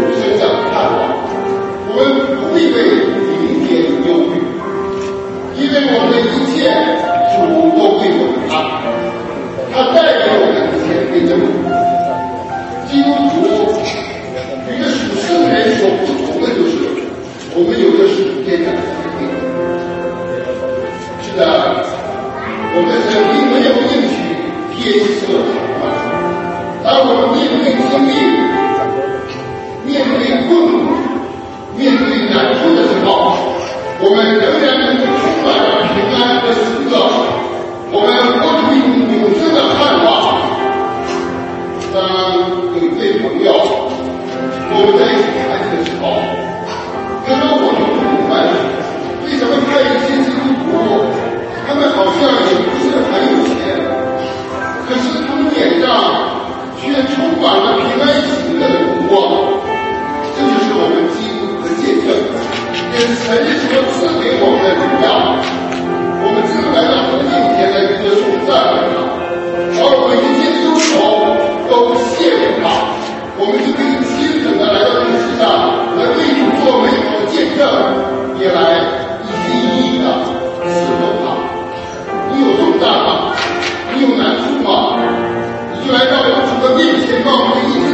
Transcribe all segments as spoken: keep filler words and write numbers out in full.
生的盼望。我们不必为明天忧虑，因为我们的一切主都归给他，他带给我们前辈的路。基督徒与这属圣人所不同的就是，我们有着属天的生命。是的，我们曾经没有应许天色常暗，当我们面对经历、面对困苦、面对难处的时候，我们仍然能够充满了平安和喜乐，我们活出一种永生的盼望。当有一对朋友，我们在一起谈起的时候，他说我们不明白为什么看一些基督徒，他们好像也不是很有钱，可是他们脸上却充满了平安喜乐的光。这就是我们基督的见证，也是神所赐给我们的荣耀。我们只能来到神面前来歌颂赞美他，而我们一切忧愁都献给他，我们就可以清醒的来到这个世上，来为主做美好的见证，也来一心一意的侍奉他。你有重担吗？你有难处吗？你就来到我们主的面前，把我们的一切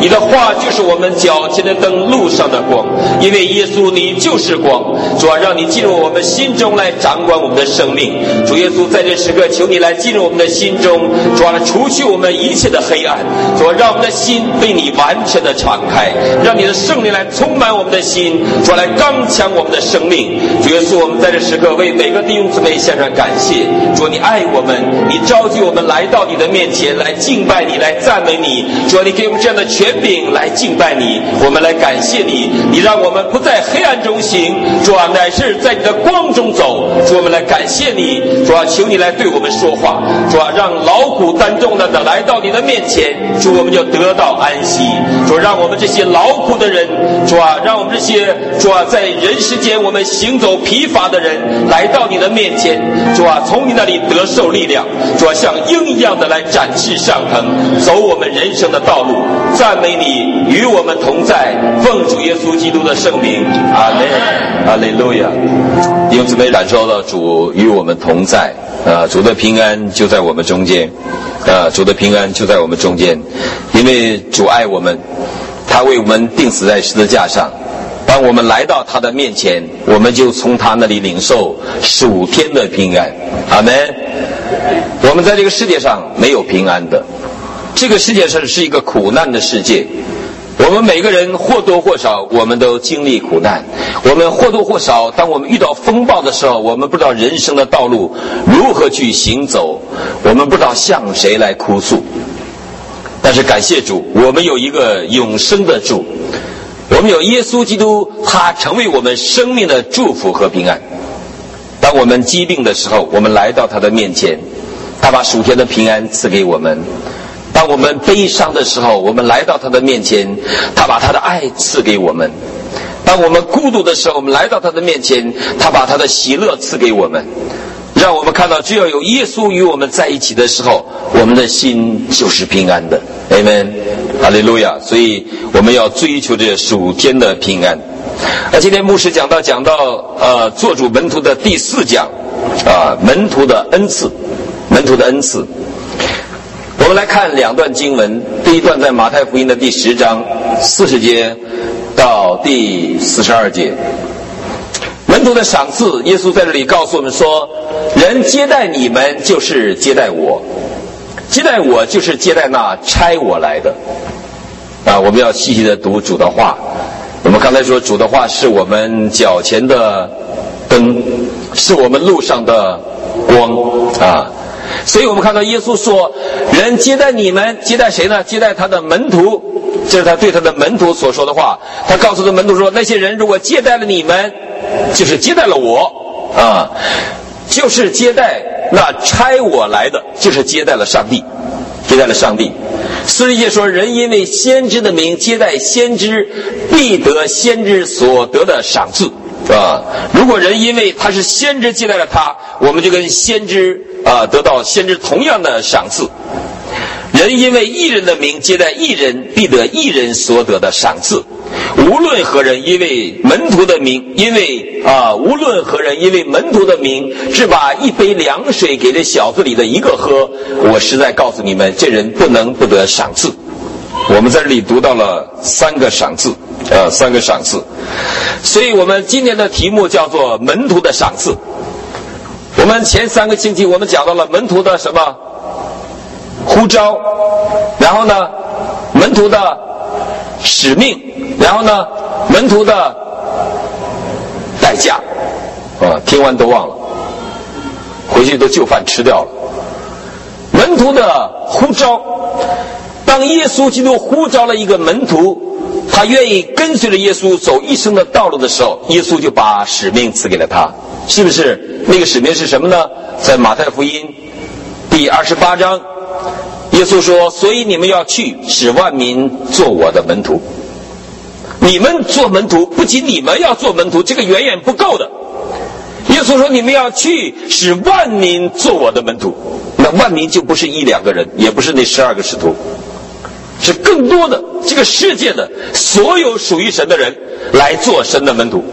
你的话就是我们脚前的灯，路上的光。因为耶稣你就是光，主啊，让你进入我们心中来掌管我们的生命。主耶稣，在这时刻求你来进入我们的心中，主啊，来除去我们一切的黑暗，主啊，让我们的心被你完全的敞开，让你的圣灵来充满我们的心，主啊，来刚强我们的生命。主耶稣，我们在这时刻为每个弟兄姊妹献上感谢。主啊，你爱我们，你召集我们来到你的面前来敬拜你，来赞美你。主啊，你给我们这样的权柄来敬拜你，我们来感谢你。你让我们不在黑暗中行，主啊，乃是在你的光中走。主，我们来感谢你。主啊，求你来对我们说话。主啊，让劳苦担重的来到你的面前，主，我们就得到安息。主，让我们这些劳苦的人，主啊，让我们这些主啊在人世间我们行走疲乏的人来到你的面前，主啊，从你那里得受力量。主啊，像鹰一样的来展翅上腾，走我们人生的道路。赞美你，与我们同在，奉主耶稣基督的圣名，阿门，哈利路亚。弟兄姊妹，感受到主与我们同在，啊，主的平安就在我们中间，啊，主的平安就在我们中间，因为主爱我们，他为我们钉死在十字架上。当我们来到他的面前，我们就从他那里领受属天的平安。阿们。我们在这个世界上没有平安的，这个世界上是一个苦难的世界。我们每个人或多或少我们都经历苦难，我们或多或少当我们遇到风暴的时候，我们不知道人生的道路如何去行走，我们不知道向谁来哭诉。但是感谢主，我们有一个永生的主，我们有耶稣基督，他成为我们生命的祝福和平安。当我们疾病的时候，我们来到他的面前，他把属天的平安赐给我们。当我们悲伤的时候，我们来到他的面前，他把他的爱赐给我们。当我们孤独的时候，我们来到他的面前，他把他的喜乐赐给我们。让我们看到，只要有耶稣与我们在一起的时候，我们的心就是平安的。阿们，哈利路亚。所以我们要追求这属天的平安。那今天牧师讲到讲到呃做主门徒的第四讲啊、呃，门徒的恩赐，门徒的恩赐。我们来看两段经文，第一段在马太福音的第十章四十节到第四十二节。门徒的赏赐，耶稣在这里告诉我们说，人接待你们就是接待我，接待我就是接待那差我来的。啊，我们要细细的读主的话。我们刚才说主的话是我们脚前的灯，是我们路上的光啊。所以我们看到耶稣说，人接待你们，接待谁呢？接待他的门徒。这是他对他的门徒所说的话。他告诉他的门徒说，那些人如果接待了你们，就是接待了我啊，就是接待那差我来的，就是接待了上帝，接待了上帝。四十节说，人因为先知的名接待先知，必得先知所得的赏赐啊。如果人因为他是先知接待了他，我们就跟先知啊得到先知同样的赏赐。人因为义人的名接待义人，必得义人所得的赏赐。无论何人因为门徒的名，因为啊，无论何人因为门徒的名，只把一杯凉水给这小子里的一个喝，我实在告诉你们，这人不能不得赏赐。我们在这里读到了三个赏赐，呃，三个赏赐。所以我们今年的题目叫做门徒的赏赐。我们前三个星期我们讲到了门徒的什么呼召，然后呢门徒的使命，然后呢门徒的代价啊，听完都忘了，回去都就饭吃掉了。门徒的呼召，当耶稣基督呼召了一个门徒，他愿意跟随着耶稣走一生的道路的时候，耶稣就把使命赐给了他。是不是？那个使命是什么呢？在马太福音第二十八章，耶稣说，所以你们要去，使万民做我的门徒。你们做门徒，不仅你们要做门徒，这个远远不够的。耶稣说，你们要去，使万民做我的门徒。那万民就不是一两个人，也不是那十二个使徒，是更多的这个世界的所有属于神的人来做神的门徒。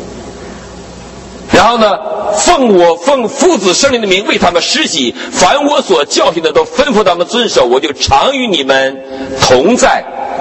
然后呢，奉我奉父子圣灵的名为他们施洗，凡我所教训的都吩咐他们遵守，我就常与你们同在，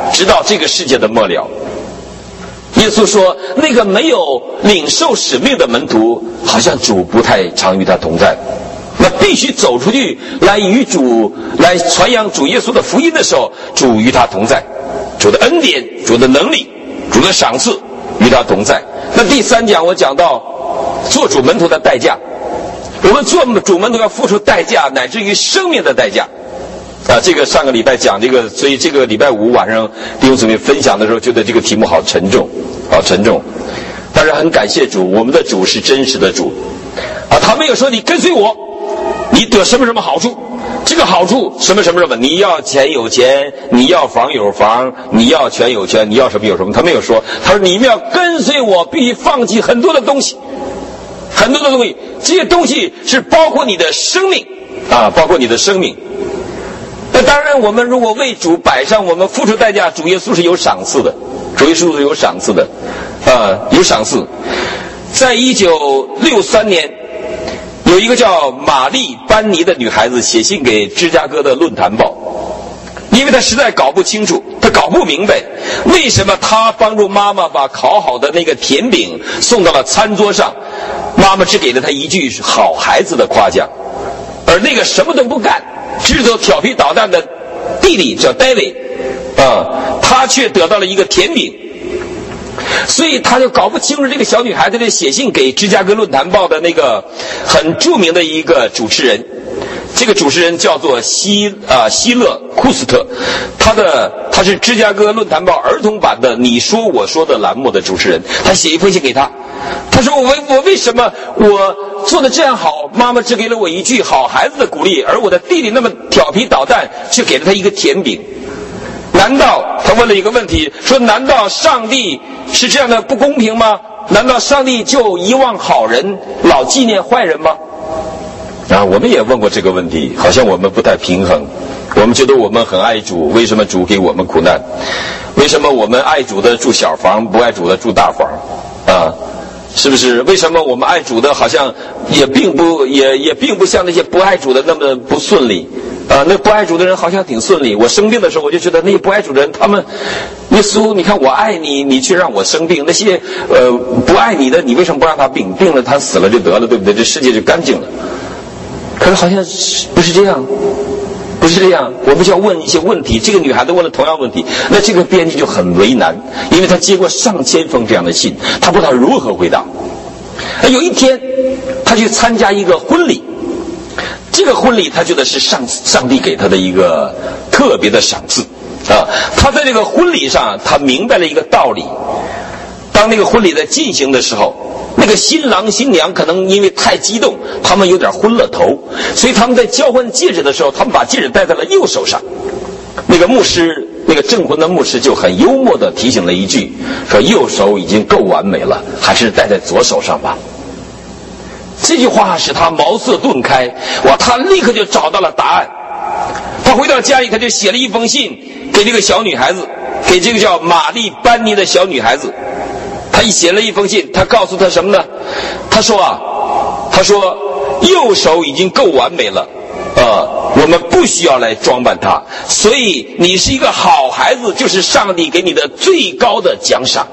直到这个世界的末了。耶稣说，那个没有领受使命的门徒，好像主不太常与他同在。那必须走出去来与主来传扬主耶稣的福音的时候，主与他同在，主的恩典、主的能力、主的赏赐与他同在。那第三讲我讲到做主门徒的代价，我们做主门徒要付出代价，乃至于生命的代价啊！这个上个礼拜讲这个，所以这个礼拜五晚上弟兄姊妹分享的时候，觉得这个题目好沉重，好沉重。但是很感谢主，我们的主是真实的主啊！他没有说你跟随我，你得什么什么好处，这个好处什么什么什么，你要钱有钱，你要房有房，你要权有权，你要什么有什么，他没有说。他说你们要跟随我，必须放弃很多的东西，很多的东西，这些东西是包括你的生命啊，包括你的生命。那当然，我们如果为主摆上，我们付出代价，主耶稣是有赏赐的，主耶稣是有赏赐的，啊，有赏赐。在一九六三年，有一个叫玛丽班尼的女孩子写信给芝加哥的论坛报，因为她实在搞不清楚，她搞不明白为什么她帮助妈妈把烤好的那个甜饼送到了餐桌上，妈妈只给了她一句好孩子的夸奖，而那个什么都不干只走调皮捣蛋的弟弟叫 David 啊，他却得到了一个甜饼。所以他就搞不清楚这个小女孩子的写信给芝加哥论坛报的那个很著名的一个主持人，这个主持人叫做希啊希勒库斯特，他的他是芝加哥论坛报儿童版的你说我说的栏目的主持人。他写一封信给他，他说我我为什么我做的这样好，妈妈只给了我一句好孩子的鼓励，而我的弟弟那么调皮捣蛋，却给了他一个甜饼。难道他问了一个问题，说难道上帝是这样的不公平吗？难道上帝就遗忘好人，老纪念坏人吗？啊，我们也问过这个问题，好像我们不太平衡。我们觉得我们很爱主，为什么主给我们苦难？为什么我们爱主的住小房，不爱主的住大房？啊，是不是？为什么我们爱主的好像也并不也也并不像那些不爱主的那么不顺利？啊，那不爱主的人好像挺顺利。我生病的时候，我就觉得那些不爱主的人，他们，耶稣，你看我爱你，你却让我生病。那些呃不爱你的，你为什么不让他病？病了他死了就得了，对不对？这世界就干净了。可是好像不是这样，不是这样。我们就要问一些问题。这个女孩子问了同样问题，那这个编辑就很为难，因为他接过上千封这样的信，他不知道如何回答。有一天，他去参加一个婚礼。这个婚礼他觉得是上上帝给他的一个特别的赏赐啊！他在这个婚礼上，他明白了一个道理：当那个婚礼在进行的时候，那个新郎新娘可能因为太激动，他们有点昏了头，所以他们在交换戒指的时候，他们把戒指戴在了右手上。那个牧师，那个证婚的牧师就很幽默地提醒了一句，说右手已经够完美了，还是戴在左手上吧。这句话使他茅塞顿开，哇！他立刻就找到了答案。他回到家里，他就写了一封信给这个小女孩子，给这个叫玛丽班尼的小女孩子。他一写了一封信，他告诉她什么呢？他说啊，他说右手已经够完美了，呃，我们不需要来装扮它，所以你是一个好孩子，就是上帝给你的最高的奖赏。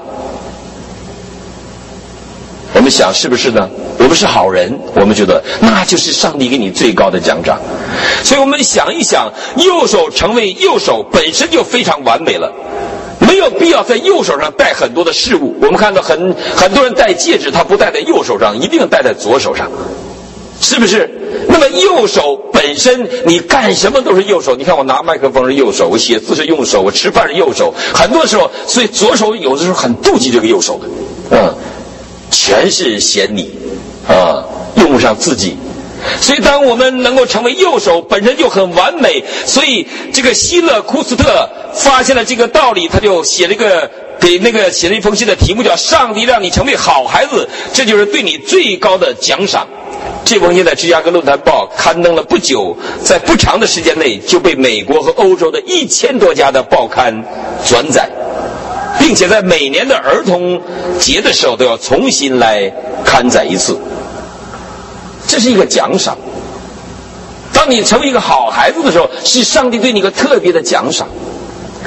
我们想是不是呢？我们是好人，我们觉得那就是上帝给你最高的奖赏。所以我们想一想，右手成为右手本身就非常完美了，没有必要在右手上戴很多的饰物。我们看到很很多人戴戒指，他不戴在右手上，一定戴在左手上，是不是？那么右手本身你干什么都是右手。你看我拿麦克风是右手，我写字是右手，我吃饭是右手，很多时候，所以左手有的时候很妒忌这个右手的，嗯，全是嫌你啊，用不上自己。所以当我们能够成为右手，本身就很完美。所以这个希勒库斯特发现了这个道理，他就写了一个给那个写了一封信的题目叫上帝让你成为好孩子，这就是对你最高的奖赏。这封信在芝加哥论坛报刊登了不久，在不长的时间内就被美国和欧洲的一千多家的报刊转载，并且在每年的儿童节的时候都要重新来刊载一次。这是一个奖赏。当你成为一个好孩子的时候，是上帝对你一个特别的奖赏。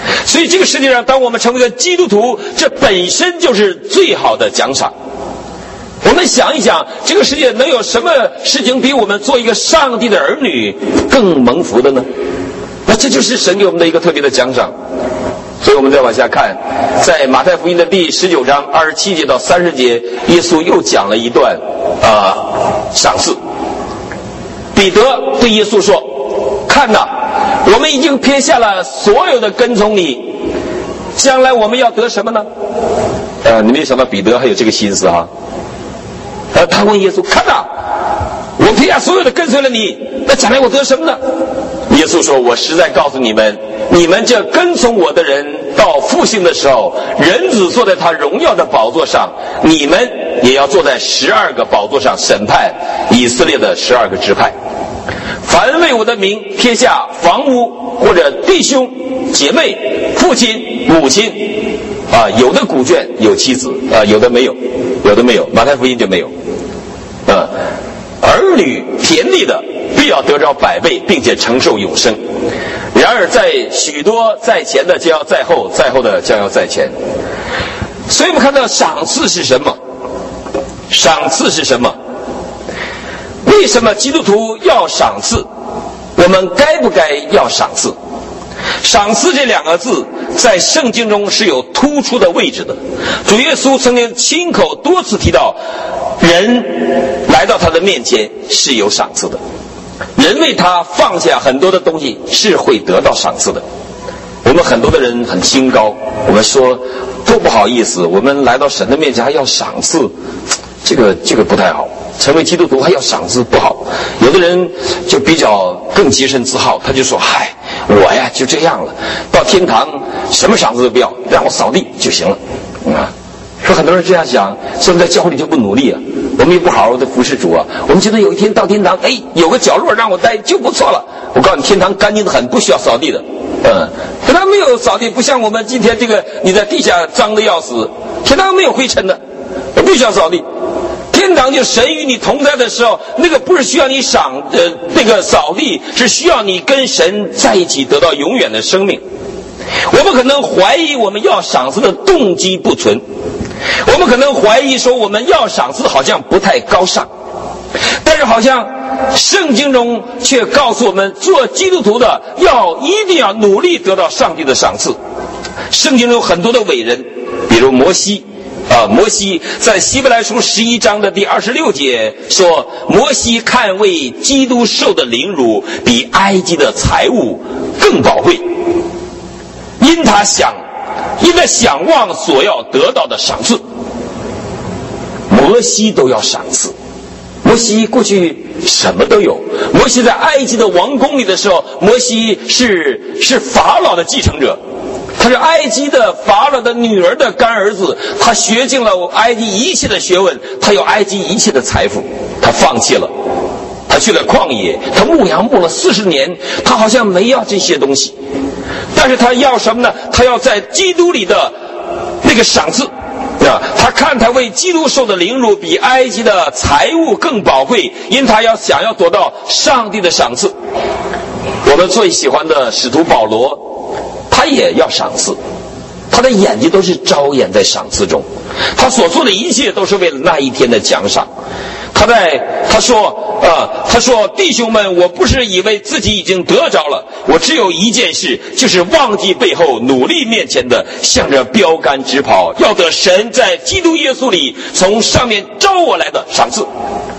所以这个世界上，当我们成为了基督徒，这本身就是最好的奖赏。我们想一想，这个世界能有什么事情比我们做一个上帝的儿女更蒙福的呢？那这就是神给我们的一个特别的奖赏。所以我们再往下看，在马太福音的第十九章二十七节到三十节，耶稣又讲了一段啊、呃、赏赐。彼得对耶稣说：“看哪，我们已经撇下了所有的跟从你，将来我们要得什么呢？”呃，你没想到彼得还有这个心思哈。呃，他问耶稣：“看哪，我撇下所有的跟随了你，那将来我得什么呢？”耶稣说：“我实在告诉你们，你们这跟从我的人，到复兴的时候，人子坐在他荣耀的宝座上，你们也要坐在十二个宝座上审判以色列的十二个支派。凡为我的名撇下房屋或者弟兄姐妹、父亲母亲，啊，有的古卷有妻子，啊，有的没有，有的没有，马太福音就没有，啊，儿女田地的，必要得着百倍，并且承受永生。然而在许多在前的将要在后，在后的将要在前。”所以我们看到赏赐是什么？赏赐是什么？为什么基督徒要赏赐？我们该不该要赏赐？赏赐这两个字在圣经中是有突出的位置的。主耶稣曾经亲口多次提到，人来到他的面前是有赏赐的，人为他放下很多的东西是会得到赏赐的。我们很多的人很清高，我们说多不好意思，我们来到神的面前还要赏赐，这个这个不太好。成为基督徒还要赏赐不好。有的人就比较更洁身自好，他就说：“嗨，我呀就这样了，到天堂什么赏赐都不要，让我扫地就行了。”啊，说很多人这样想，所以在教会里就不努力啊，我们也不好好的服侍主啊。我们觉得有一天到天堂，哎，有个角落让我待就不错了。我告诉你，天堂干净的很，不需要扫地的。嗯，天堂没有扫地，不像我们今天这个你在地下脏的要死。天堂没有灰尘的，不需要扫地。天堂就神与你同在的时候，那个不是需要你赏呃那个扫地，是需要你跟神在一起得到永远的生命。我们可能怀疑我们要赏赐的动机不纯，我们可能怀疑说我们要赏赐好像不太高尚，但是好像圣经中却告诉我们，做基督徒的要一定要努力得到上帝的赏赐。圣经中有很多的伟人，比如摩西啊，摩西在希伯来书十一章的第二十六节说：“摩西看为基督受的凌辱，比埃及的财物更宝贵，因他想，因他想望所要得到的赏赐。”摩西都要赏赐。摩西过去什么都有。摩西在埃及的王宫里的时候，摩西是是法老的继承者。他是埃及的法老的女儿的干儿子，他学尽了埃及一切的学问，他有埃及一切的财富，他放弃了，他去了旷野，他牧羊牧了四十年，他好像没要这些东西，但是他要什么呢？他要在基督里的那个赏赐啊！他看他为基督受的凌辱比埃及的财物更宝贵，因他要想要得到上帝的赏赐。我们最喜欢的使徒保罗，他也要赏赐，他的眼睛都是着眼在赏赐中，他所做的一切都是为了那一天的奖赏。他在他说啊，他说弟兄们，我不是以为自己已经得着了，我只有一件事，就是忘记背后，努力面前的，向着标杆直跑，要得神在基督耶稣里从上面招我来的赏赐。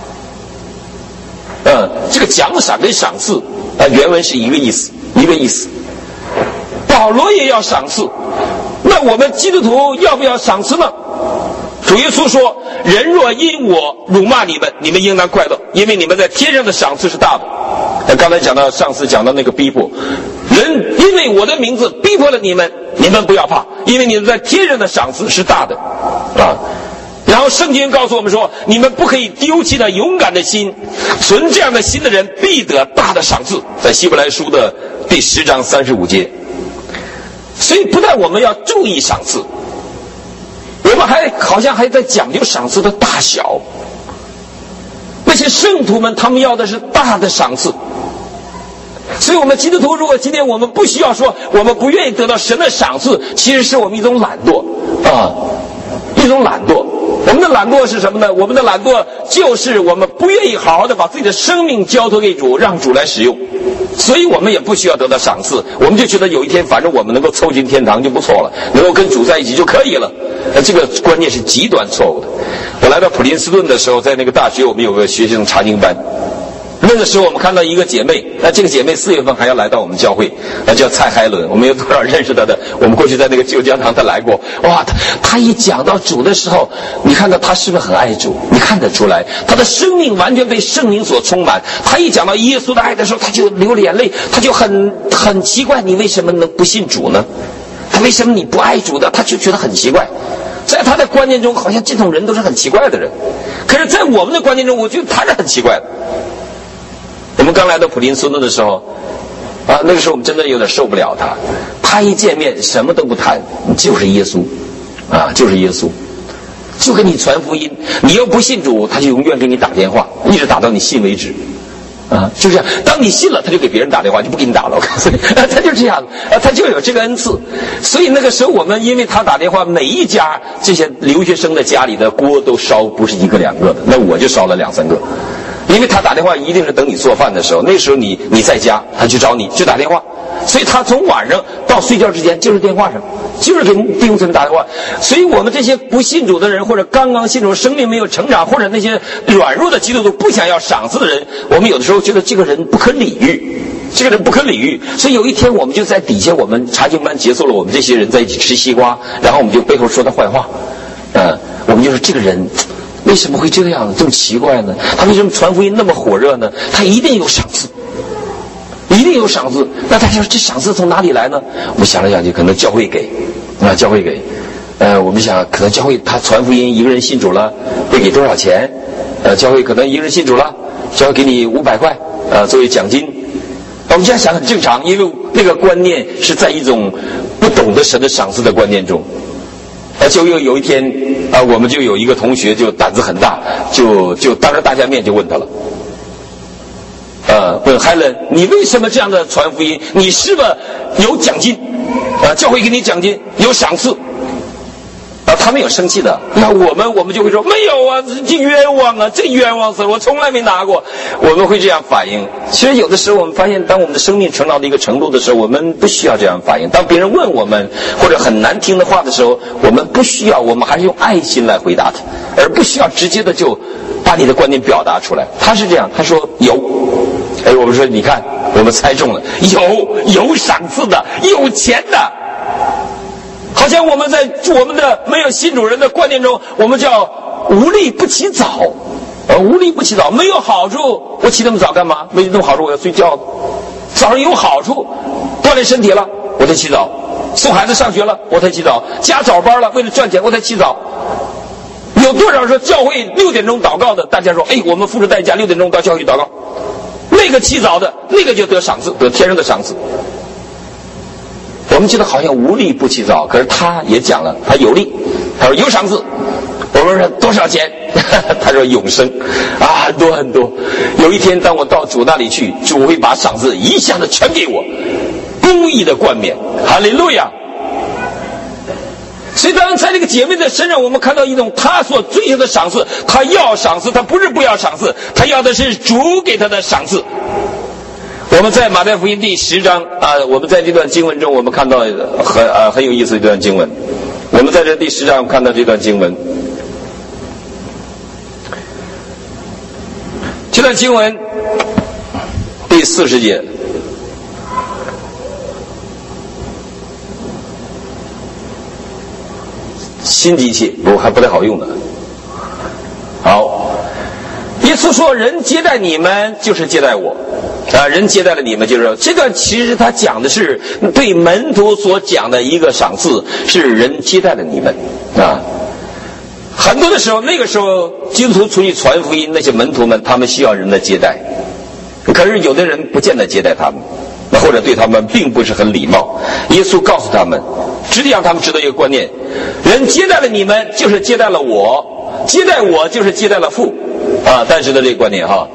嗯，这个奖赏跟赏赐啊，原文是一个意思，一个意思。保罗也要赏赐，那我们基督徒要不要赏赐呢？主耶稣说：“人若因我辱骂你们，你们应当快乐，因为你们在天上的赏赐是大的。”刚才讲到上次讲到那个逼迫，人因为我的名字逼迫了你们，你们不要怕，因为你们在天上的赏赐是大的啊。然后圣经告诉我们说，你们不可以丢弃那勇敢的心，存这样的心的人必得大的赏赐，在希伯来书的第十章三十五节。所以不但我们要注意赏赐，我们还好像还在讲究赏赐的大小。那些圣徒们他们要的是大的赏赐， 所以我们基督徒如果今天我们不需要说我们不愿意得到神的赏赐，其实是我们一种懒惰啊，一种懒惰。我们的懒惰是什么呢？我们的懒惰就是我们不愿意好好的把自己的生命交托给主，让主来使用。所以我们也不需要得到赏赐，我们就觉得有一天反正我们能够凑进天堂就不错了，能够跟主在一起就可以了。呃，这个观念是极端错误的。我来到普林斯顿的时候，在那个大学我们有个学生查经班，那个时候我们看到一个姐妹，那这个姐妹四月份还要来到我们教会，那叫蔡海伦，我们有多少认识她的？我们过去在那个旧教堂她来过。哇，她她一讲到主的时候，你看到她是不是很爱主？你看得出来，她的生命完全被圣灵所充满。她一讲到耶稣的爱的时候，她就流眼泪，她就很很奇怪，你为什么能不信主呢？她为什么你不爱主的？她就觉得很奇怪。在她的观念中，好像这种人都是很奇怪的人，可是在我们的观念中，我觉得她是很奇怪的。我们刚来到普林斯顿的时候，啊，那个时候我们真的有点受不了他。他一见面什么都不谈，就是耶稣，啊，就是耶稣，就给你传福音。你要不信主，他就永远给你打电话，一直打到你信为止。啊，就这样。当你信了，他就给别人打电话，就不给你打了。我告诉你，啊、他就这样，啊，他就有这个恩赐。所以那个时候，我们因为他打电话，每一家这些留学生的家里的锅都烧，不是一个两个的，那我就烧了两三个。因为他打电话一定是等你做饭的时候，那时候你你在家，他去找你就打电话，所以他从晚上到睡觉之间就是电话上，就是给弟兄姊妹打电话。所以我们这些不信主的人，或者刚刚信主、生命没有成长，或者那些软弱的基督徒不想要赏赐的人，我们有的时候觉得这个人不可理喻，这个人不可理喻。所以有一天我们就在底下，我们查经班结束了，我们这些人在一起吃西瓜，然后我们就背后说他坏话，嗯，我们就说这个人为什么会这样这么奇怪呢？他为什么传福音那么火热呢？他一定有赏赐，一定有赏赐。那大家说这赏赐从哪里来呢？我们想来想去，可能教会给啊，教会给。呃，我们想可能教会他传福音，一个人信主了，会给多少钱？呃，教会可能一个人信主了，教会给你五百块，呃，作为奖金。我们这样想很正常，因为那个观念是在一种不懂得神的赏赐的观念中。呃，就有有一天啊、呃，我们就有一个同学就胆子很大，就就当着大家面就问他了，呃，问海伦，你为什么这样的传福音？你是不是有奖金？啊、呃，教会给你奖金，有赏赐。啊，他们有生气的，那我们我们就会说没有啊，这冤枉啊，这冤枉死了，我从来没拿过。我们会这样反应。其实有的时候我们发现，当我们的生命成长到一个程度的时候，我们不需要这样反应。当别人问我们或者很难听的话的时候，我们不需要，我们还是用爱心来回答他，而不需要直接的就把你的观点表达出来。他是这样，他说有，哎，我们说你看，我们猜中了，有有赏赐的，有钱的。好像我们在我们的没有信主人的观念中，我们叫无利不起早，呃，无利不起早，没有好处，我起那么早干嘛？没那么好处，我要睡觉。早上有好处，锻炼身体了，我才起早；送孩子上学了，我才起早；加早班了，为了赚钱，我才起早。有多少说教会六点钟祷告的？大家说，哎，我们付出代价六点钟到教会祷告，那个起早的，那个就得赏赐，得天上的赏赐。我们觉得好像无利不起早，可是他也讲了，他有利，他说有赏赐。我们说多少钱？他说永生啊，很多很多。有一天当我到主那里去，主会把赏赐一下子全给我，公义的冠冕，哈利路亚。所以当在这个姐妹的身上，我们看到一种她所追求的赏赐，她要赏赐，她不是不要赏赐，她要的是主给她的赏赐。我们在马太福音第十章啊、呃，我们在这段经文中，我们看到很啊、呃、很有意思的一段经文。我们在这第十章看到这段经文，这段经文第四十节，新机器不过还不太好用的。好，耶稣说：“人接待你们，就是接待我。”啊，人接待了你们，就是这个。其实他讲的是对门徒所讲的一个赏赐，是人接待了你们啊。很多的时候，那个时候基督徒出去传福音，那些门徒们他们需要人的接待，可是有的人不见得接待他们，或者对他们并不是很礼貌。耶稣告诉他们，直接让他们知道一个观念：人接待了你们，就是接待了我；接待我，就是接待了父。啊，但是的这个观念哈。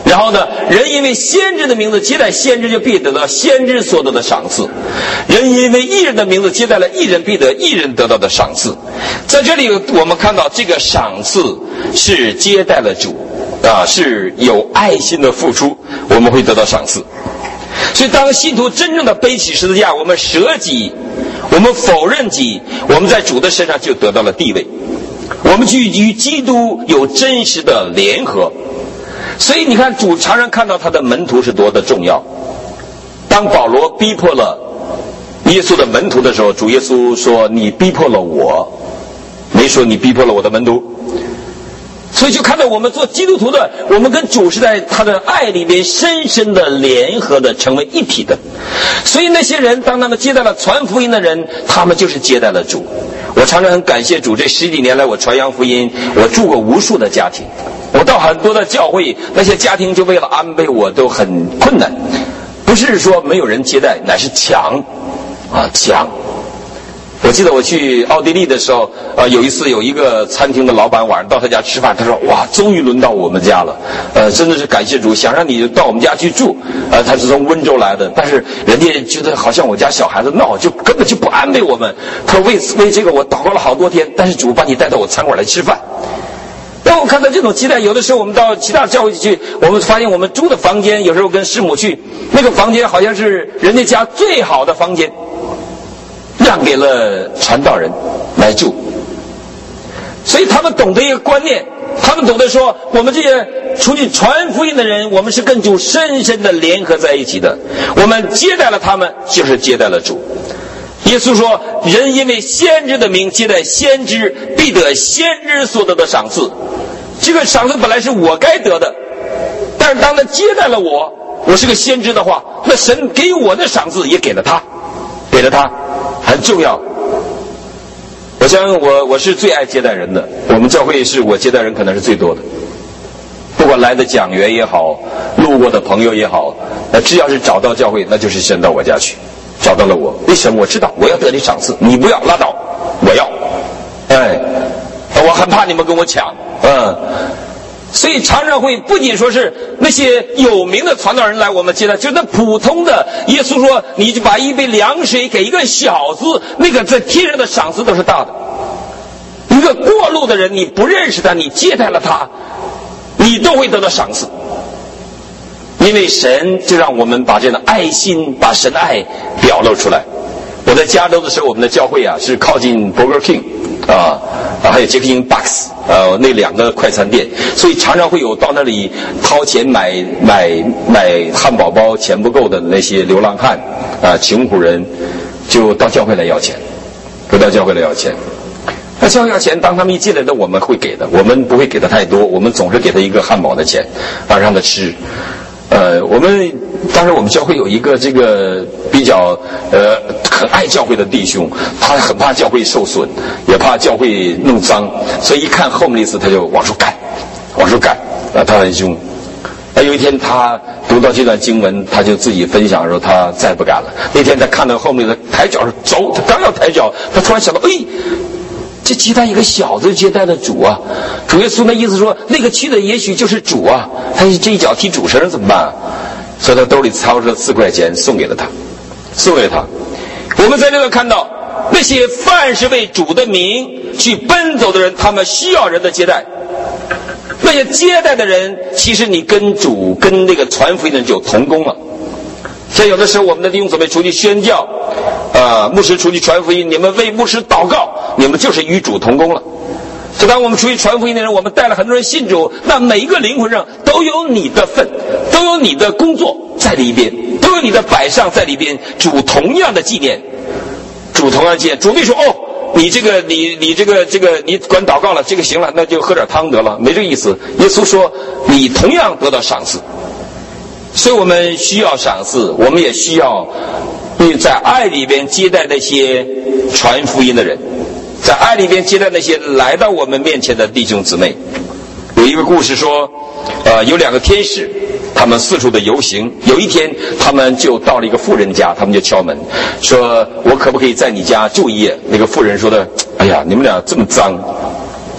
然后呢，人因为先知的名字接待先知，就必得到先知所得的赏赐；人因为义人的名字接待了义人，必得义人得到的赏赐。在这里我们看到这个赏赐是接待了主啊，是有爱心的付出，我们会得到赏赐。所以当信徒真正的背起十字架，我们舍己，我们否认己，我们在主的身上就得到了地位，我们去与基督有真实的联合。所以你看，主常常看到他的门徒是多的重要。当保罗逼迫了耶稣的门徒的时候，主耶稣说：“你逼迫了我，没说你逼迫了我的门徒。”所以就看到我们做基督徒的，我们跟主是在他的爱里面深深的联合的，成为一体的。所以那些人当他们接待了传福音的人，他们就是接待了主。我常常很感谢主，这十几年来我传扬福音，我住过无数的家庭，我到很多的教会，那些家庭就为了安慰我都很困难，不是说没有人接待，乃是抢啊抢。我记得我去奥地利的时候，呃，有一次有一个餐厅的老板晚上到他家吃饭，他说：“哇，终于轮到我们家了，呃，真的是感谢主，想让你到我们家去住。”呃，他是从温州来的，但是人家觉得好像我家小孩子闹，就根本就不安慰我们。他说：“为为这个我祷告了好多天，但是主把你带到我餐馆来吃饭。”当我看到这种期待，有的时候我们到其他教会去，我们发现我们住的房间，有时候跟师母去，那个房间好像是人家家最好的房间，让给了传道人来住。所以他们懂得一个观念，他们懂得说，我们这些出去传福音的人，我们是跟主深深的联合在一起的。我们接待了他们，就是接待了主。耶稣说：“人因为先知的名接待先知，必得先知所得的赏赐。”这个赏赐本来是我该得的，但是当他接待了我，我是个先知的话，那神给我的赏赐也给了他，给了他，很重要。我相信我我是最爱接待人的，我们教会是我接待人可能是最多的。不管来的讲员也好，路过的朋友也好，那只要是找到教会，那就是先到我家去。找到了我，为什么？我知道我要得你赏赐，你不要拉倒，我要。哎，我很怕你们跟我抢，嗯。所以常常会不仅说是那些有名的传道人来我们接待，就那普通的，耶稣说你就把一杯凉水给一个小子，那个在天上的赏赐都是大的。一个过路的人，你不认识他，你接待了他，你都会得到赏赐。因为神就让我们把这样的爱心，把神的爱表露出来。我在加州的时候，我们的教会啊是靠近 Burger King 啊，还有杰克星 Bucks 呃那两个快餐店，所以常常会有到那里掏钱买买买汉堡包钱不够的那些流浪汉啊穷苦人，就到教会来要钱，就到教会来要钱。那教会要钱，当他们一进来的，我们会给的，我们不会给他太多，我们总是给他一个汉堡的钱，啊让他吃。呃，我们当时我们教会有一个这个比较呃很爱教会的弟兄，他很怕教会受损，也怕教会弄脏，所以一看后面的意思他就往出赶，往出赶啊，他很凶。那有一天他读到这段经文，他就自己分享说他再不敢了。那天他看到后面的抬脚走，他刚要抬脚，他突然想到，哎。这接待一个小子接待了主啊，主耶稣的意思说那个去的也许就是主啊，他这一脚踢主身上怎么办啊？所以他兜里掏出四块钱送给了他，送给了他。我们在这里看到那些凡是为主的名去奔走的人，他们需要人的接待。那些接待的人，其实你跟主跟那个传福音的人就同工了。像有的时候我们的弟兄姊妹出去宣教，呃，牧师出去传福音，你们为牧师祷告，你们就是与主同工了。就当我们出去传福音的人，我们带了很多人信主，那每一个灵魂上都有你的份，都有你的工作在里边，都有你的摆上在里边。主同样的纪念，主同样的纪念。主没说哦，你这个你你这个这个你管祷告了，这个行了，那就喝点汤得了，没这个意思。耶稣说你同样得到赏赐。所以我们需要赏赐，我们也需要在爱里边接待那些传福音的人，在爱里边接待那些来到我们面前的弟兄姊妹。有一个故事说，呃，有两个天使，他们四处的游行，有一天他们就到了一个妇人家，他们就敲门说，我可不可以在你家住一夜？那个妇人说的，哎呀，你们俩这么脏，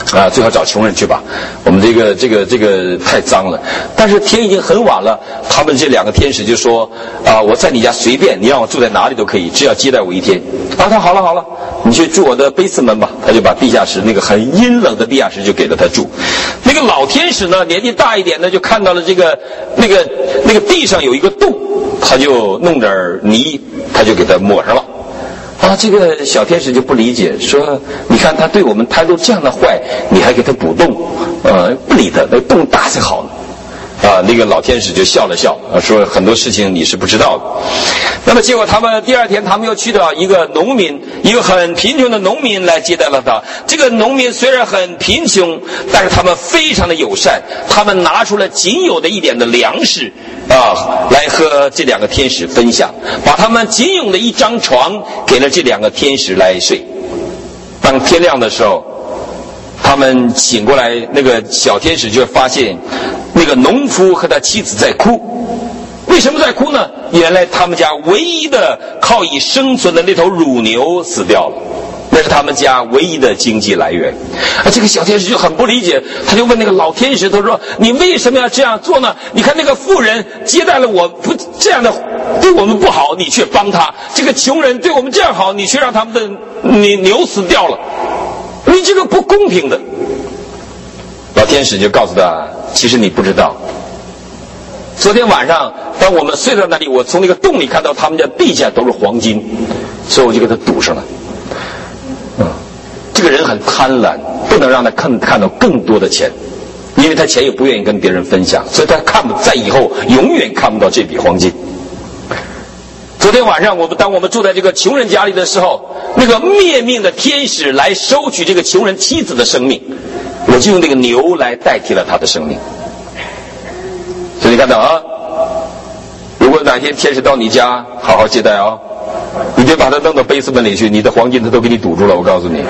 啊，最好找穷人去吧，我们这个这个这个太脏了。但是天已经很晚了，他们这两个天使就说啊，我在你家随便，你让我住在哪里都可以，只要接待我一天。啊，他好了好了，你去住我的卑斯门吧。他就把地下室那个很阴冷的地下室就给了他住。那个老天使呢，年纪大一点的就看到了这个那个那个地上有一个洞，他就弄点泥，他就给他抹上了。啊，这个小天使就不理解，说你看他对我们态度这样的坏，你还给他补洞，呃，不理他，那洞大才好呢。啊，那个老天使就笑了笑，啊，说很多事情你是不知道的。那么结果他们第二天，他们又去到一个农民，一个很贫穷的农民来接待了他。这个农民虽然很贫穷，但是他们非常的友善，他们拿出了仅有的一点的粮食啊，来和这两个天使分享，把他们仅有的一张床给了这两个天使来睡。当天亮的时候，他们醒过来，那个小天使就发现那个农夫和他妻子在哭。为什么在哭呢？原来他们家唯一的靠以生存的那头乳牛死掉了，那是他们家唯一的经济来源。啊，这个小天使就很不理解，他就问那个老天使，他说你为什么要这样做呢？你看那个妇人接待了我不这样的对我们不好，你却帮他；这个穷人对我们这样好，你却让他们的牛死掉了，你这个不公平的。老天使就告诉他，其实你不知道，昨天晚上当我们睡在那里，我从那个洞里看到他们家地下都是黄金，所以我就给他堵上了。嗯，这个人很贪婪，不能让他看看到更多的钱，因为他钱也不愿意跟别人分享，所以他看不在以后永远看不到这笔黄金。昨天晚上我们当我们住在这个穷人家里的时候，那个灭命的天使来收取这个穷人妻子的生命，我就用这个牛来代替了他的生命。所以你看到啊，如果哪天天使到你家，好好接待啊，你别把他弄到卑斯门里去，你的黄金他都给你堵住了，我告诉你。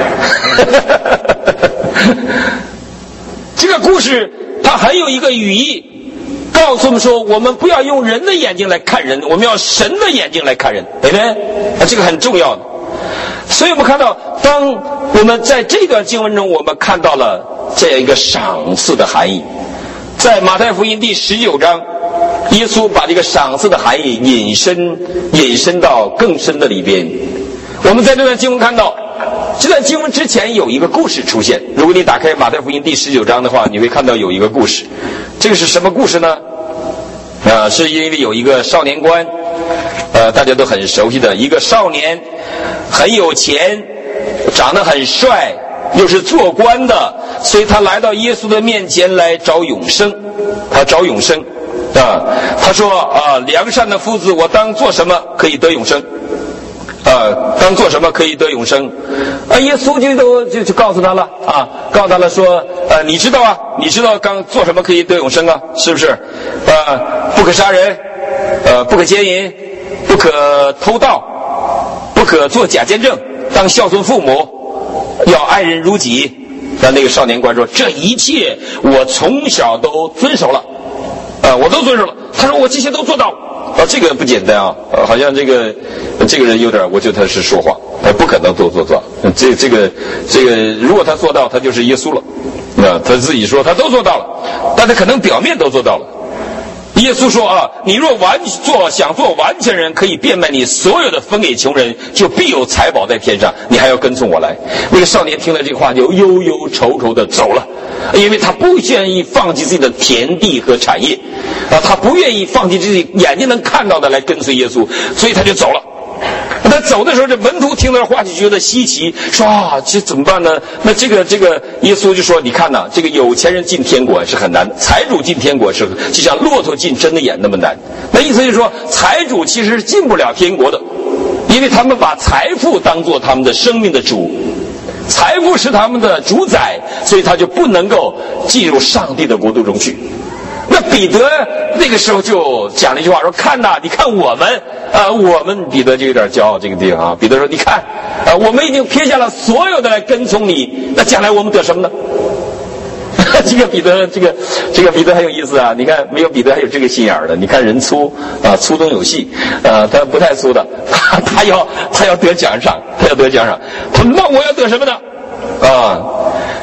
这个故事它还有一个语义，告诉我们说，我们不要用人的眼睛来看人，我们要神的眼睛来看人，对不对？啊，这个很重要的。所以我们看到，当我们在这段经文中，我们看到了这样一个赏赐的含义。在马太福音第十九章，耶稣把这个赏赐的含义引申引申到更深的里边。我们在这段经文看到，这段经文之前有一个故事出现。如果你打开马太福音第十九章的话，你会看到有一个故事。这个是什么故事呢？呃，是因为有一个少年官，呃，大家都很熟悉的一个少年，很有钱，长得很帅，又是做官的，所以他来到耶稣的面前来找永生。他找永生啊，他说啊，良善的夫子，我当做什么可以得永生？呃，当做什么可以得永生？啊，耶稣就都就就告诉他了啊，告诉他了说，呃，你知道啊，你知道刚做什么可以得永生啊？是不是？呃，不可杀人，呃，不可奸淫，不可偷盗，不可做假见证，当孝顺父母，要爱人如己。那那个少年官说，这一切我从小都遵守了，啊、呃，我都遵守了。他说我这些都做到了。啊，这个不简单啊！呃，好像这个这个人有点，我觉得他是说谎，他不可能都做到。这这个这个，如果他做到，他就是耶稣了。啊，他自己说他都做到了，但他可能表面都做到了。耶稣说啊，你若完做想做完全人，可以变卖你所有的分给穷人，就必有财宝在天上。你还要跟从我来。那个少年听了这话，就忧忧愁愁的走了，因为他不愿意放弃自己的田地和产业，啊，他不愿意放弃自己眼睛能看到的来跟随耶稣，所以他就走了。他走的时候，这门徒听到话就觉得稀奇，说啊，这怎么办呢？那这个这个耶稣就说，你看呐，这个有钱人进天国是很难，财主进天国是就像骆驼进针的眼那么难。那意思就是说，财主其实是进不了天国的，因为他们把财富当作他们的生命的主，财富是他们的主宰，所以他就不能够进入上帝的国度中去。那彼得那个时候就讲了一句话，说看呐，你看我们啊、呃，我们彼得就有点骄傲这个地方啊。彼得说，你看啊、呃，我们已经撇下了所有的来跟从你，那将来我们得什么呢？这个彼得，这个这个彼得很有意思啊！你看，没有彼得还有这个心眼儿的。你看人粗啊，粗中有细啊，他不太粗的，他他要他要得奖赏，他要得奖赏。他那我要得什么呢？啊，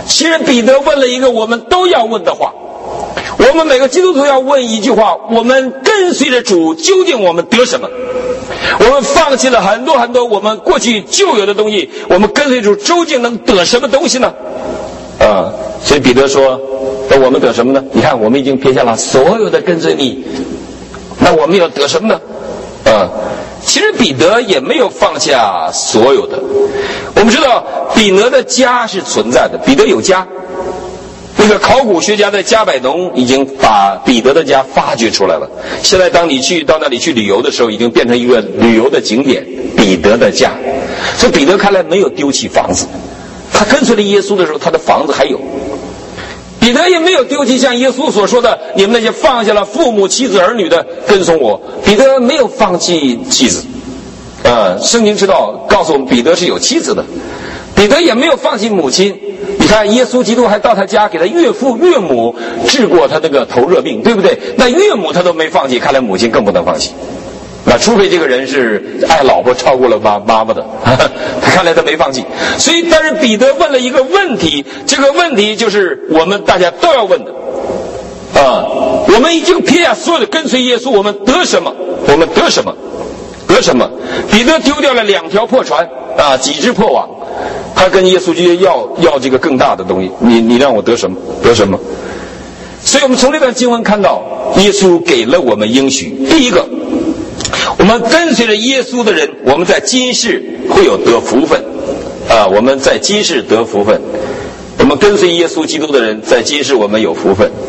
其实彼得问了一个我们都要问的话，我们每个基督徒要问一句话：我们跟随着主，究竟我们得什么？我们放弃了很多很多我们过去旧有的东西，我们跟随主究竟能得什么东西呢？啊，所以彼得说：那我们得什么呢？你看，我们已经撇下了所有的跟随你，那我们要得什么呢？啊，其实彼得也没有放下所有的。我们知道彼得的家是存在的，彼得有家。那个考古学家的加百农已经把彼得的家发掘出来了。现在当你去到那里去旅游的时候，已经变成一个旅游的景点，彼得的家。所以彼得看来没有丢弃房子，他跟随了耶稣的时候，他的房子还有。彼得也没有丢弃像耶稣所说的，你们那些放下了父母妻子儿女的跟从我。彼得没有放弃妻子，呃，圣经知道告诉我们彼得是有妻子的。彼得也没有放弃母亲。你看耶稣基督还到他家给他岳父岳母治过他那个头热病，对不对？那岳母他都没放弃，看来母亲更不能放弃。那除非这个人是爱老婆超过了妈妈妈的，他看来他没放弃。所以但是彼得问了一个问题，这个问题就是我们大家都要问的啊，我们已经撇下所有的跟随耶稣，我们得什么？我们得什么？得什么？彼得丢掉了两条破船啊，几只破网，他跟耶稣基督要要这个更大的东西，你你让我得什么？得什么？所以我们从这段经文看到，耶稣给了我们应许。第一个，我们跟随着耶稣的人，我们在今世会有得福分啊！我们在今世得福分，我们跟随耶稣基督的人，在今世我们有福分。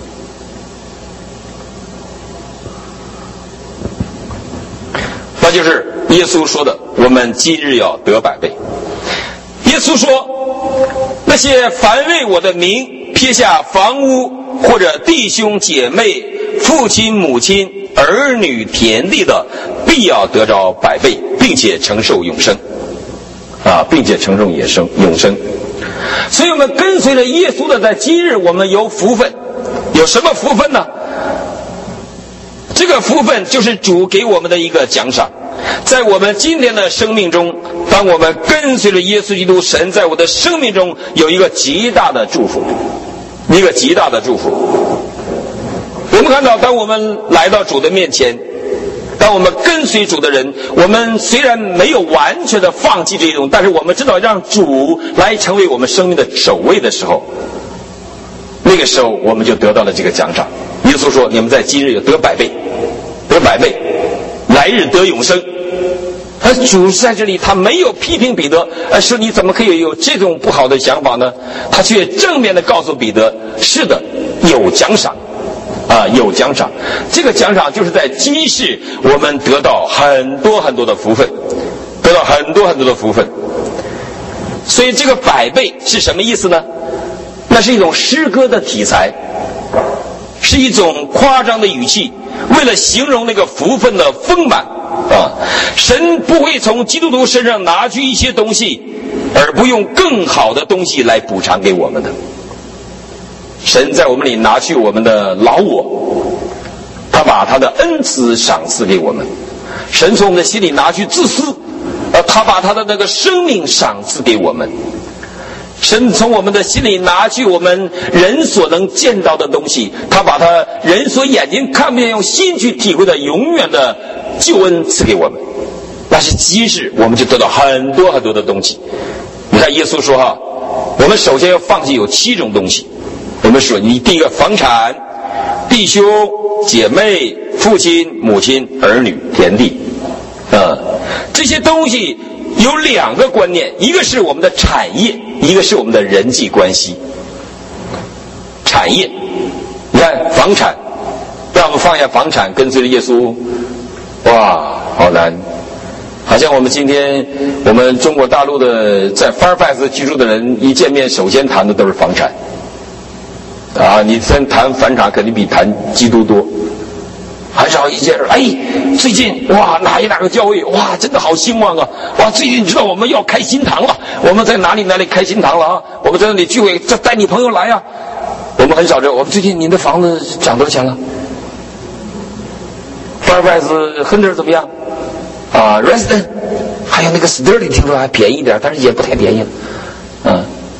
那就是耶稣说的，我们今日要得百倍。耶稣说，那些凡为我的名撇下房屋或者弟兄姐妹、父亲母亲、儿女田地的，必要得着百倍，并且承受永生啊，并且承受永生永生。所以我们跟随着耶稣的，在今日我们有福分。有什么福分呢？这个福分就是主给我们的一个奖赏。在我们今天的生命中，当我们跟随着耶稣基督，神在我的生命中有一个极大的祝福，一个极大的祝福。我们看到，当我们来到主的面前，当我们跟随主的人，我们虽然没有完全的放弃这种，但是我们知道让主来成为我们生命的首位的时候，那个时候我们就得到了这个奖赏。耶稣说，你们在今日有得百倍，得百倍，来日得永生。而主在这里他没有批评彼得，而说你怎么可以有这种不好的想法呢？他却正面的告诉彼得，是的，有奖赏啊，有奖赏。这个奖赏就是在今世我们得到很多很多的福分，得到很多很多的福分。所以这个百倍是什么意思呢？那是一种诗歌的题材，是一种夸张的语气，为了形容那个福分的丰满啊。神不会从基督徒身上拿去一些东西，而不用更好的东西来补偿给我们的。神在我们里拿去我们的老我，他把他的恩慈赏赐给我们。神从我们的心里拿去自私，呃，他把他的那个生命赏赐给我们。神从我们的心里拿去我们人所能见到的东西，他把他人所眼睛看不见，用心去体会的永远的救恩赐给我们。那是今世我们就得到很多很多的东西。你看耶稣说哈，我们首先要放弃有七种东西。我们说，你第一个房产、弟兄姐妹、父亲母亲、儿女田地啊，这些东西有两个观念，一个是我们的产业，一个是我们的人际关系。产业，你看房产，让我们放下房产跟随着耶稣，哇，好难。好像我们今天我们中国大陆的在 Fairfax 居住的人一见面首先谈的都是房产啊，你先谈房产肯定比谈基督多。很少一见，哎，最近哇哪一哪个教会哇真的好兴旺啊！哇，最近你知道我们要开新堂了，我们在哪里哪里开新堂了啊？我们在那里聚会，再带你朋友来啊！我们很少这，我们最近您的房子涨多少钱了 ？Fairfax Hunter 怎么样？啊 ，Resident， 还有那个 Sterling 听说还便宜一点，但是也不太便宜了。嗯，我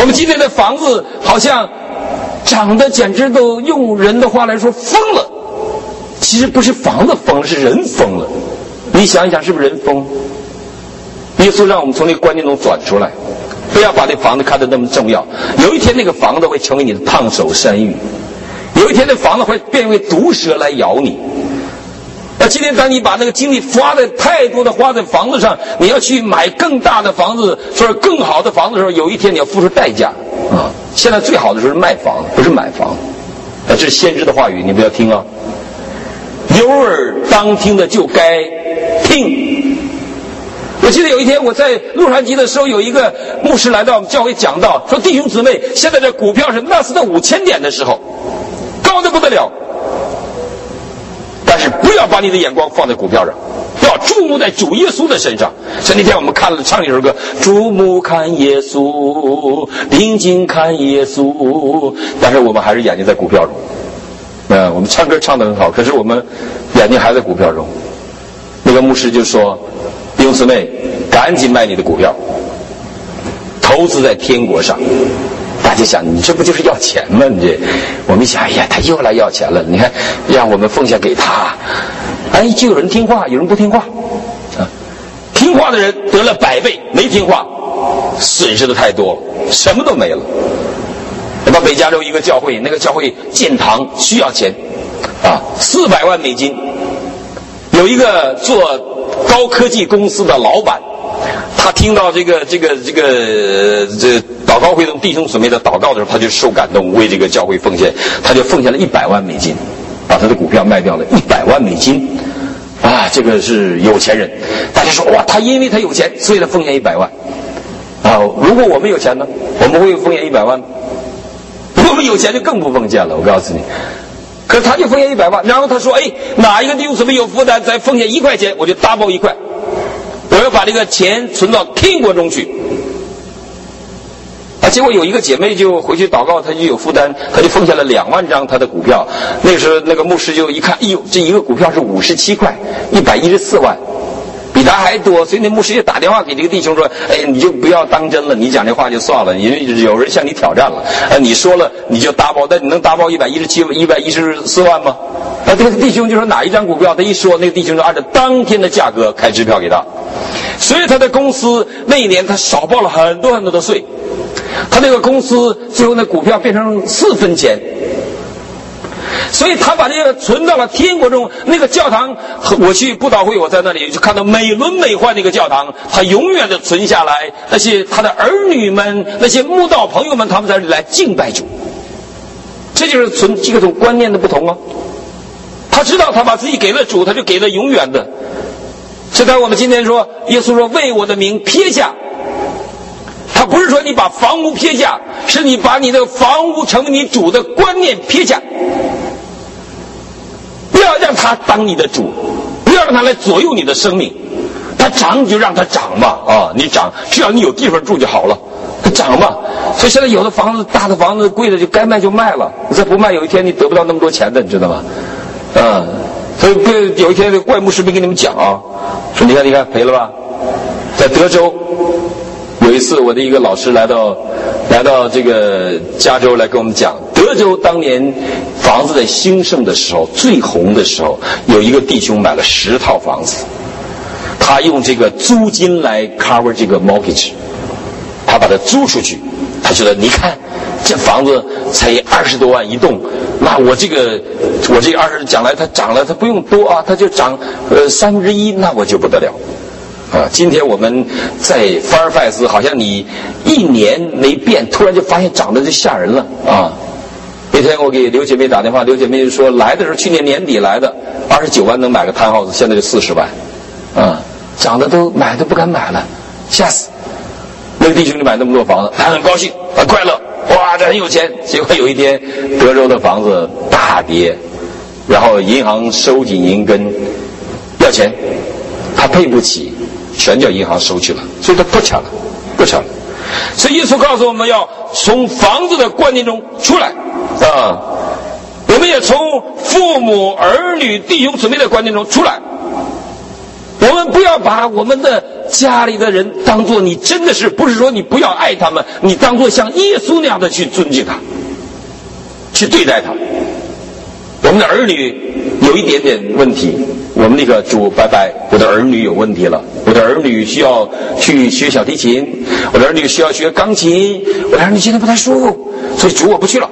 我们今天的房子好像长得简直都用人的话来说疯了。其实不是房子疯了，是人疯了。你想一想，是不是人疯？耶稣让我们从那个观念中转出来，不要把那房子看得那么重要。有一天那个房子会成为你的烫手山芋，有一天那房子会变为毒蛇来咬你。那今天当你把那个精力花在太多的花在房子上，你要去买更大的房子，说是更好的房子的时候，有一天你要付出代价啊！现在最好的时候是卖房，不是买房。啊，这是先知的话语，你不要听啊。有耳当听的就该听。我记得有一天我在洛杉矶的时候，有一个牧师来到我们教会讲道，说弟兄姊妹，现在这股票是纳斯达五千点的时候，高得不得了。但是不要把你的眼光放在股票上，要注目在主耶稣的身上。所以那天我们看了唱一首歌，注目看耶稣，定睛看耶稣，但是我们还是眼睛在股票中。呃，我们唱歌唱得很好，可是我们眼睛还在股票中。那个牧师就说，弟兄姊妹，赶紧卖你的股票，投资在天国上。大家想，你这不就是要钱吗？你这，我们一想，哎呀，他又来要钱了。你看，让我们奉献给他，哎，就有人听话，有人不听话。啊，听话的人得了百倍，没听话，损失的太多，什么都没了。到北加州一个教会，那个教会建堂需要钱，啊，四百万美金。有一个做高科技公司的老板，他听到这个这个这个这祷告会中弟兄姊妹的祷告的时候，他就受感动，为这个教会奉献，他就奉献了一百万美金，把他的股票卖掉了一百万美金。啊，这个是有钱人。大家说哇，他因为他有钱，所以他奉献一百万。啊，如果我们有钱呢，我们会奉献一百万吗？我们有钱就更不奉献了，我告诉你。可是他就奉献一百万，然后他说：“哎，哪一个弟兄姊妹有负担，再奉献一块钱，我就大包一块，我要把这个钱存到天国中去。”啊，结果有一个姐妹就回去祷告，她就有负担，她就奉献了两万张她的股票。那个时候，那个牧师就一看，哎呦，这一个股票是五十七块，一百一十四万。比他还多，所以那牧师就打电话给这个弟兄说：“哎，你就不要当真了，你讲这话就算了，你有人向你挑战了，啊，你说了你就搭包，但你能搭包一百一十七、一百一十四万吗？”啊，这个弟兄就说哪一张股票，他一说，那个弟兄就按照当天的价格开支票给他，所以他的公司那一年他少报了很多很多的税，他那个公司最后那股票变成四分钱。所以他把这个存到了天国中。那个教堂，我去布道会，我在那里就看到美轮美奂那个教堂，他永远的存下来。那些他的儿女们，那些慕道朋友们，他们在这里来敬拜主。这就是存这种观念的不同啊。他知道他把自己给了主，他就给了永远的。所以当我们今天说，耶稣说为我的名撇下，他不是说你把房屋撇下，是你把你的房屋成为你主的观念撇下。不要让他当你的主，不要让他来左右你的生命。他涨你就让他涨嘛，啊，你涨，只要你有地方住就好了，他涨嘛。所以现在有的房子，大的房子贵的就该卖就卖了，你再不卖，有一天你得不到那么多钱的，你知道吗？啊，所以有一天这怪牧师没跟你们讲啊，说你看你看赔了吧。在德州有一次，我的一个老师来到来到这个加州来跟我们讲，德州当年房子在兴盛的时候，最红的时候，有一个弟兄买了十套房子，他用这个租金来 cover 这个 mortgage， 他把它租出去，他觉得你看这房子才二十多万一栋，那我这个我这二十将来它涨了，它不用多啊，它就涨呃三分之一，那我就不得了。啊，今天我们在凡尔赛斯，好像你一年没变，突然就发现涨得就吓人了啊！那天我给刘姐妹打电话，刘姐妹就说来的时候去年年底来的，二十九万能买个摊 house， 现在就四十万，啊，涨得都买都不敢买了，吓死！那个弟兄就买那么多房子，他很高兴，很快乐，哇，这很有钱。结果有一天，德州的房子大跌，然后银行收紧银根，要钱，他赔不起。全叫银行收去了，所以他不抢了，不抢了。所以耶稣告诉我们要从房子的观念中出来啊，我们也从父母、儿女、弟兄姊妹的观念中出来。我们不要把我们的家里的人当做你真的是不是说你不要爱他们，你当做像耶稣那样的去尊敬他，去对待他。我们的儿女有一点点问题，我们那个主拜拜，我的儿女有问题了，我的儿女需要去学小提琴，我的儿女需要学钢琴，我的儿女今天不太舒服，所以主我不去了。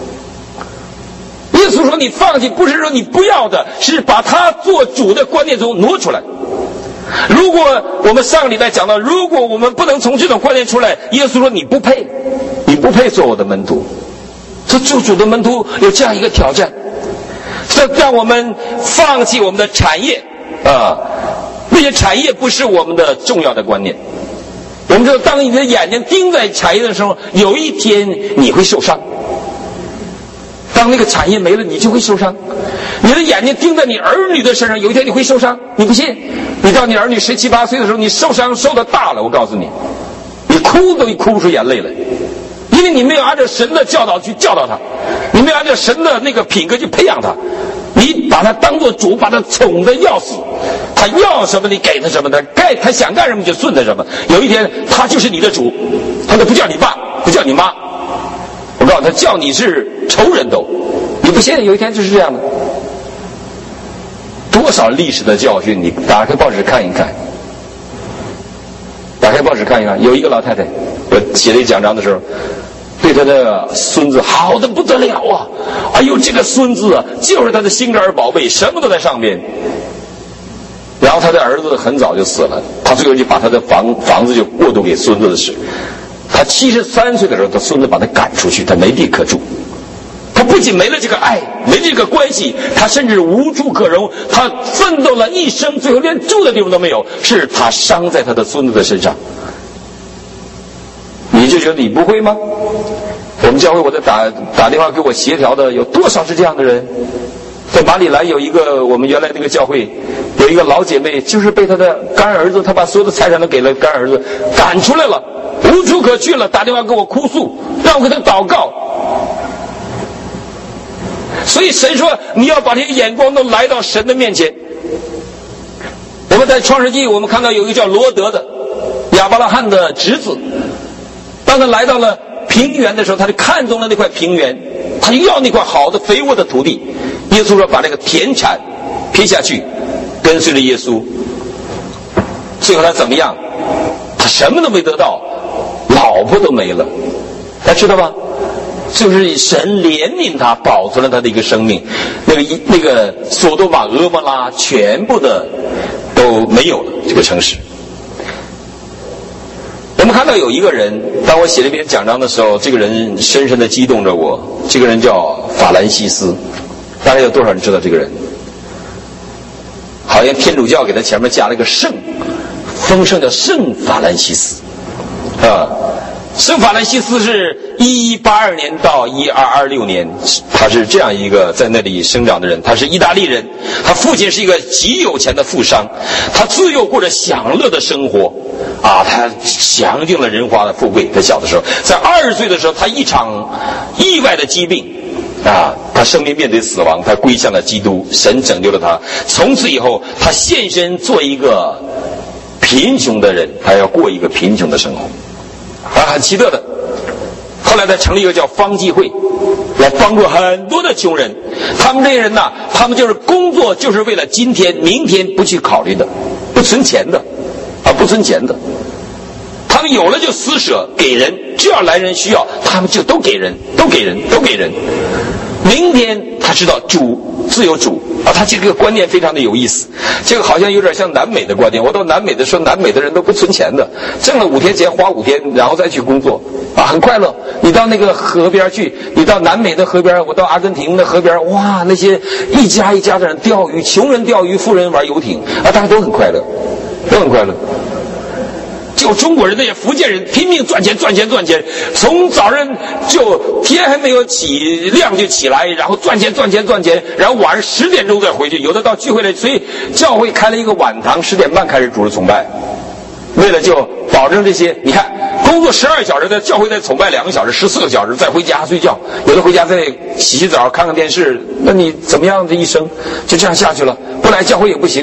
耶稣说你放弃不是说你不要的，是把他做主的观念中挪出来。如果我们上个礼拜讲到，如果我们不能从这种观念出来，耶稣说你不配，你不配做我的门徒。这做主的门徒有这样一个挑战，这让我们放弃我们的产业啊，那些产业不是我们的重要的观念。我们知道，当你的眼睛盯在产业的时候，有一天你会受伤。当那个产业没了，你就会受伤。你的眼睛盯在你儿女的身上，有一天你会受伤。你不信？你到你儿女十七八岁的时候，你受伤受得大了，我告诉你，你哭都哭不出眼泪来，因为你没有按照神的教导去教导他，你没有按照神的那个品格去培养他，你把他当作主，把他宠得要死，他要什么你给他什么，他该他想干什么就顺他什么。有一天他就是你的主，他都不叫你爸，不叫你妈，我告诉他叫你是仇人都。你不信？有一天就是这样的。多少历史的教训，你打开报纸看一看，打开报纸看一看。有一个老太太，我写了一讲章的时候，对她的孙子好的不得了啊！哎呦，这个孙子啊，就是他的心肝宝贝，什么都在上边。然后他的儿子很早就死了，他最后就把他的房房子就过渡给孙子的事。他七十三岁的时候，他孙子把他赶出去，他没地可住。他不仅没了这个爱，没这个关系，他甚至无处可容。他奋斗了一生，最后连住的地方都没有，是他伤在他的孙子的身上。你就觉得你不会吗？我们教会我在打打电话给我协调的，有多少是这样的人？在马里兰有一个我们原来那个教会有一个老姐妹，就是被她的干儿子，她把所有的财产都给了干儿子，赶出来了，无处可去了，打电话给我哭诉，让我给她祷告。所以神说你要把这些眼光都来到神的面前。我们在创世纪我们看到有一个叫罗德的亚伯拉罕的侄子，当他来到了平原的时候，他就看中了那块平原，他就要那块好的肥沃的土地。耶稣说把这个田产撇下去，跟随着耶稣。最后他怎么样？他什么都没得到，老婆都没了，大家知道吗？就是神怜悯他，保存了他的一个生命。那个那个索多玛、俄摩拉全部的都没有了，这个城市。我们看到有一个人，当我写这篇讲章的时候，这个人深深地激动着我。这个人叫法兰西斯，大概有多少人知道这个人？好像天主教给他前面加了一个圣，丰盛叫圣法兰西斯啊。圣法兰西斯是一一八二年到一二二六年，他是这样一个在那里生长的人。他是意大利人，他父亲是一个极有钱的富商，他自幼过着享乐的生活啊，他享尽了人华的富贵。他小的时候，在二十岁的时候，他一场意外的疾病啊，他生命面对死亡，他归向了基督，神拯救了他。从此以后，他献身做一个贫穷的人，他要过一个贫穷的生活。啊，很奇特的。后来他成立一个叫方济会，来帮助很多的穷人。他们这些人呢，他们就是工作就是为了今天、明天不去考虑的，不存钱的，啊，不存钱的。他们有了就施舍给人，只要来人需要，他们就都给人，都给人，都给人。明天他知道主自有主啊，他这个观念非常的有意思。这个好像有点像南美的观念。我到南美的说，南美的人都不存钱的，挣了五天钱花五天，然后再去工作啊，很快乐。你到那个河边去，你到南美的河边，我到阿根廷的河边，哇，那些一家一家的人钓鱼，穷人钓鱼，富人玩游艇啊，大家都很快乐，都很快乐。就中国人那些福建人拼命赚钱赚钱赚钱，从早上就天还没有起亮就起来，然后赚钱赚钱赚钱，然后晚上十点钟再回去，有的到聚会来，所以教会开了一个晚堂，十点半开始主日崇拜，为了就保证这些，你看工作十二小时，在教会再崇拜两个小时，十四个小时，再回家睡觉，有的回家再洗洗澡看看电视，那你怎么样的一生就这样下去了？不来教会也不行，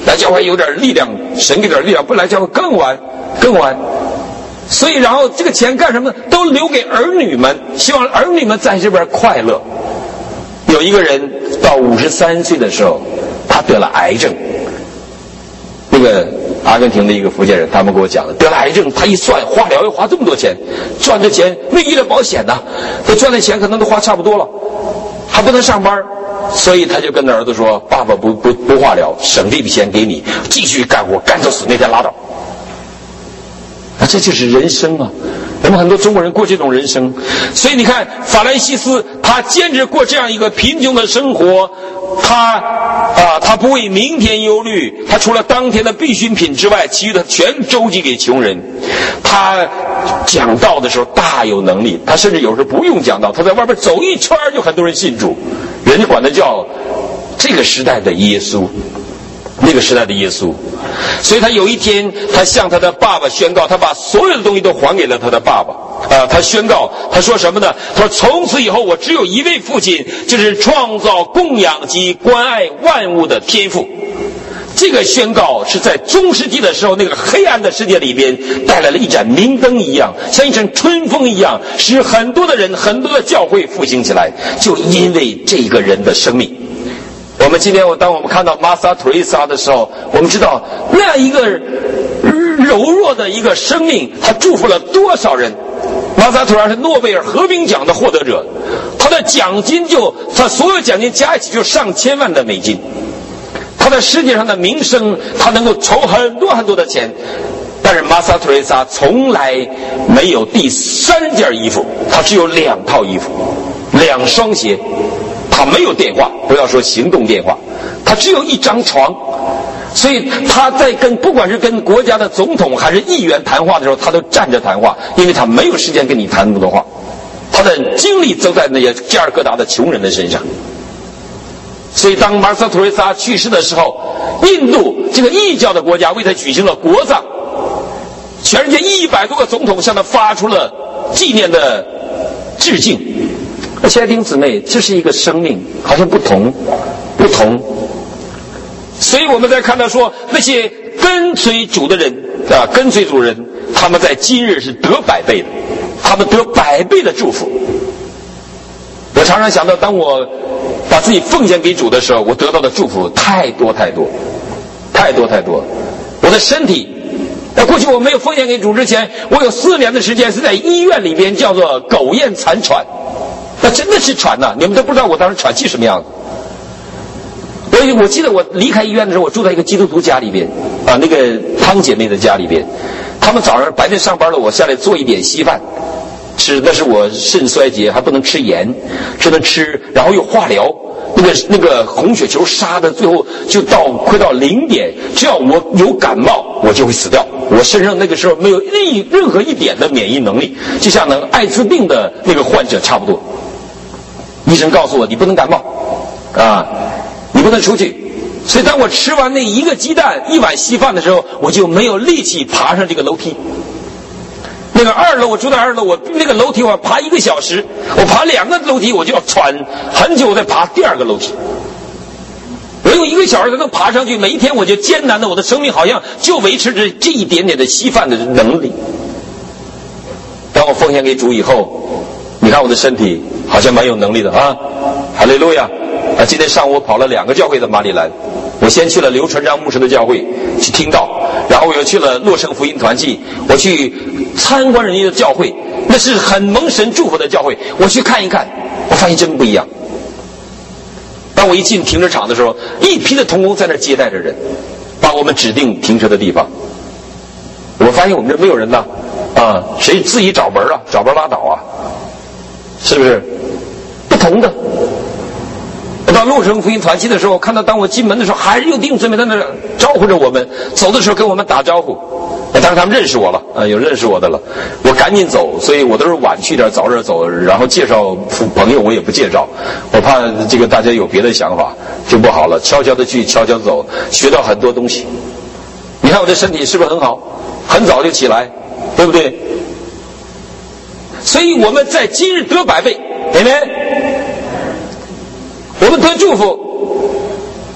来教会有点力量，神给点力量，不来教会更晚更晚。所以然后这个钱干什么？都留给儿女们，希望儿女们在这边快乐。有一个人到五十三岁的时候，他得了癌症。那个阿根廷的一个福建人，他们给我讲的，得了癌症，他一算化疗要花这么多钱，赚的钱没医疗保险呐，他赚的钱可能都花差不多了，还不能上班，所以他就跟他儿子说：“爸爸不不不化疗，省这笔钱给你，继续干活，干到死那天拉倒。”啊，这就是人生啊！我们很多中国人过这种人生，所以你看，法兰西斯他坚持过这样一个贫穷的生活，他啊，他不为明天忧虑，他除了当天的必需品之外，其余的全周济给穷人。他讲道的时候大有能力，他甚至有时候不用讲道，他在外边走一圈就很多人信主，人家管他叫这个时代的耶稣。那个时代的耶稣，所以他有一天，他向他的爸爸宣告，他把所有的东西都还给了他的爸爸。啊、呃，他宣告，他说什么呢？他说：“从此以后，我只有一位父亲，就是创造、供养及关爱万物的天父。”这个宣告是在中世纪的时候，那个黑暗的世界里边带来了一盏明灯一样，像一阵春风一样，使很多的人、很多的教会复兴起来，就因为这个人的生命。我们今天，我当我们看到玛莎·图雷莎的时候，我们知道那样一个柔弱的一个生命，他祝福了多少人。玛莎·图雷莎是诺贝尔和平奖的获得者，他的奖金就他所有奖金加一起就上千万的美金。他在世界上的名声，他能够筹很多很多的钱。但是玛莎·图雷莎从来没有第三件衣服，他只有两套衣服，两双鞋。他没有电话，不要说行动电话，他只有一张床，所以他在跟不管是跟国家的总统还是议员谈话的时候，他都站着谈话，因为他没有时间跟你谈那么多话，他的精力都在那些加尔各答的穷人的身上。所以当马萨图雷萨去世的时候，印度这个异教的国家为他举行了国葬，全世界一百多个总统向他发出了纪念的致敬。亲爱的弟兄姊妹，这是一个生命，好像不同，不同。所以我们在看到说，那些跟随主的人啊，跟随主人，他们在今日是得百倍的，他们得百倍的祝福。我常常想到，当我把自己奉献给主的时候，我得到的祝福太多太多，太多太多。我的身体，在过去我没有奉献给主之前，我有四年的时间是在医院里边叫做苟延残喘。那真的是喘呐、啊！你们都不知道我当时喘气什么样子。我我记得我离开医院的时候，我住在一个基督徒家里边，啊，那个汤姐妹的家里边。他们早上白天上班了，我下来做一点稀饭吃。那是我肾衰竭，还不能吃盐，只能吃，然后又化疗，那个那个红血球杀的，最后就到快到零点。只要我有感冒，我就会死掉。我身上那个时候没有任任何一点的免疫能力，就像那个艾滋病的那个患者差不多。医生告诉我，你不能感冒啊，你不能出去。所以当我吃完那一个鸡蛋一碗稀饭的时候，我就没有力气爬上这个楼梯。那个二楼，我住在二楼，我那个楼梯我要爬一个小时，我爬两个楼梯我就要喘很久，我再爬第二个楼梯。我用一个小时才能爬上去，每一天我就艰难的，我的生命好像就维持着这一点点的稀饭的能力。当我奉献给主以后，你看我的身体好像蛮有能力的啊，哈利路亚！啊，今天上午我跑了两个教会的马里兰，我先去了刘传章牧师的教会去听道，然后我又去了洛圣福音团契，我去参观人家的教会，那是很蒙神祝福的教会，我去看一看，我发现真不一样。当我一进停车场的时候，一批的同工在那接待着人，把我们指定停车的地方。我发现我们这没有人呐，啊，谁自己找门啊？找门拉倒啊，是不是？不同的。我到洛城福音团契的时候，看到当我进门的时候，还是有弟兄姊妹在那招呼着我们，走的时候跟我们打招呼。当然他们认识我了，啊，有认识我的了。我赶紧走，所以我都是晚去点，早点走。然后介绍朋友我也不介绍，我怕这个大家有别的想法就不好了。悄悄的去，悄悄走，学到很多东西。你看我这身体是不是很好？很早就起来，对不对？所以我们在今日得百倍，对没？我们得祝福，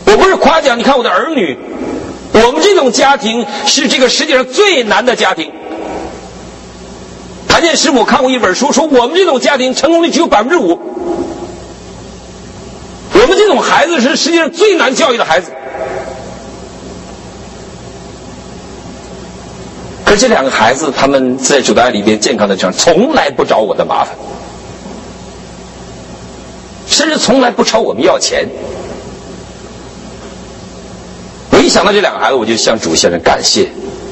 我不是夸奖，你看我的儿女，我们这种家庭是这个世界上最难的家庭。谭健师母看过一本书，说我们这种家庭成功率只有百分之五，我们这种孩子是世界上最难教育的孩子。可这两个孩子他们在主的爱里边健康的成长，从来不找我的麻烦，甚至从来不朝我们要钱。我一想到这两个孩子，我就向主先生感谢。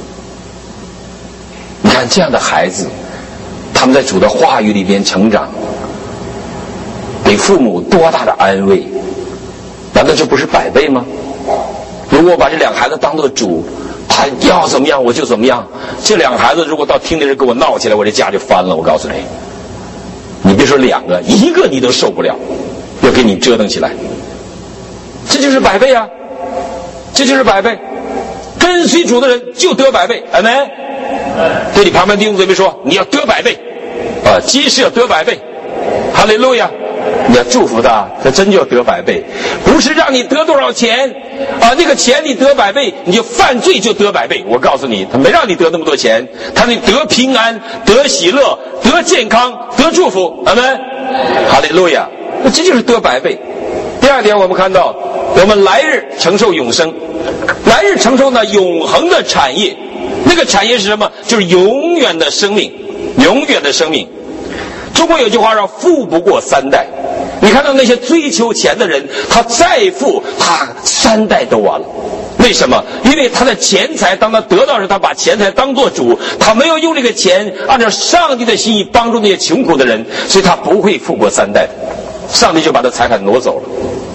你看这样的孩子，他们在主的话语里边成长，给父母多大的安慰，难道这不是百倍吗？如果我把这两个孩子当作主，他要怎么样我就怎么样，这两个孩子如果到听的人跟我闹起来，我这家就翻了。我告诉你，你别说两个，一个你都受不了，要给你折腾起来，这就是百倍啊，这就是百倍。跟随主的人就得百倍，阿们。对你旁边弟兄姊妹说，你要得百倍啊，今世要得百倍，哈利路亚！你要祝福他，他真就要得百倍，不是让你得多少钱啊，那个钱你得百倍，你就犯罪就得百倍。我告诉你，他没让你得那么多钱，他你得平安、得喜乐、得健康、得祝福，阿们，哈利路亚！这就是得百倍。第二点，我们看到我们来日承受永生，来日承受呢永恒的产业。那个产业是什么？就是永远的生命，永远的生命。中国有句话说富不过三代，你看到那些追求钱的人，他再富他三代都完了。为什么？因为他的钱财当他得到时，他把钱财当作主，他没有用这个钱按照上帝的心意帮助那些穷苦的人，所以他不会富过三代，上帝就把他财产挪走了。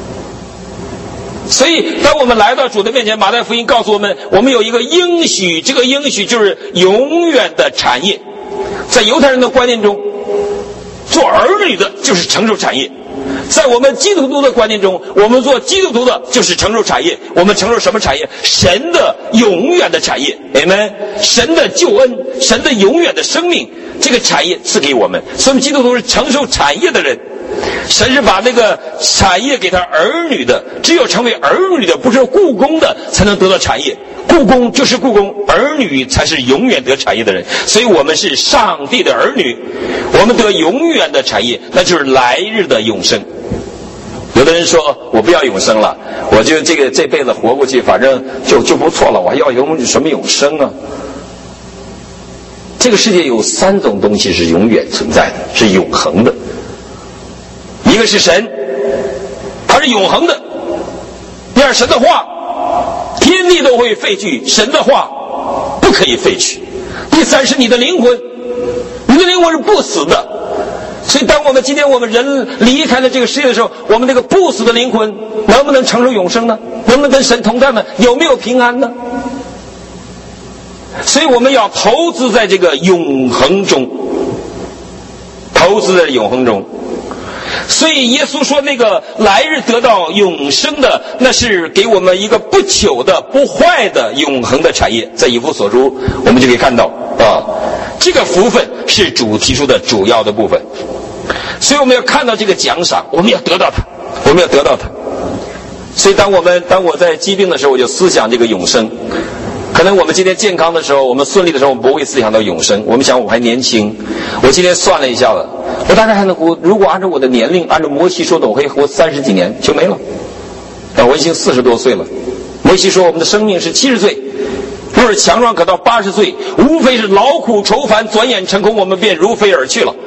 所以当我们来到主的面前，马太福音告诉我们，我们有一个应许，这个应许就是永远的产业。在犹太人的观念中，做儿女的就是承受产业，在我们基督徒的观念中，我们做基督徒的就是承受产业。我们承受什么产业？神的永远的产业，阿们。神的救恩，神的永远的生命，这个产业赐给我们，所以我们基督徒是承受产业的人。神是把那个产业给他儿女的，只有成为儿女的，不是雇工的，才能得到产业。雇工就是雇工，儿女才是永远得产业的人。所以我们是上帝的儿女，我们得永远的产业，那就是来日的永生。有的人说我不要永生了，我就这个这辈子活过去，反正就就不错了，我还要永什么永生啊？这个世界有三种东西是永远存在的，是永恒的。一个是神，它是永恒的。第二，神的话，天地都会废去，神的话不可以废去。第三是你的灵魂，你的灵魂是不死的。所以当我们今天我们人离开了这个世界的时候，我们这个不死的灵魂能不能承受永生呢？能不能跟神同在呢？有没有平安呢？所以我们要投资在这个永恒中，投资在永恒中。所以耶稣说那个来日得到永生的，那是给我们一个不朽的不坏的永恒的产业。在以弗所书我们就可以看到啊，这个福分是主提出的主要的部分。所以我们要看到这个奖赏，我们要得到它，我们要得到它。所以当我们当我在疾病的时候，我就思想这个永生。可能我们今天健康的时候，我们顺利的时候，我们不会思想到永生。我们想我还年轻，我今天算了一下了，我大概还能活，如果按照我的年龄，按照摩西说的，我可以活三十几年就没了。啊，我已经四十多岁了。摩西说我们的生命是七十岁，若是强壮可到八十岁，无非是劳苦愁烦，转眼成空，我们便如飞而去了。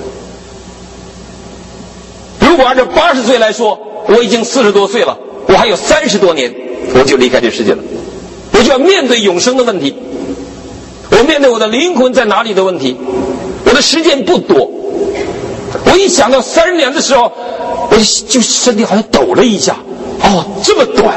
如果按照八十岁来说，我已经四十多岁了，我还有三十多年，我就离开这世界了。我就要面对永生的问题，我面对我的灵魂在哪里的问题。我的时间不多，我一想到三十年的时候，我就就身体好像抖了一下。哦，这么短，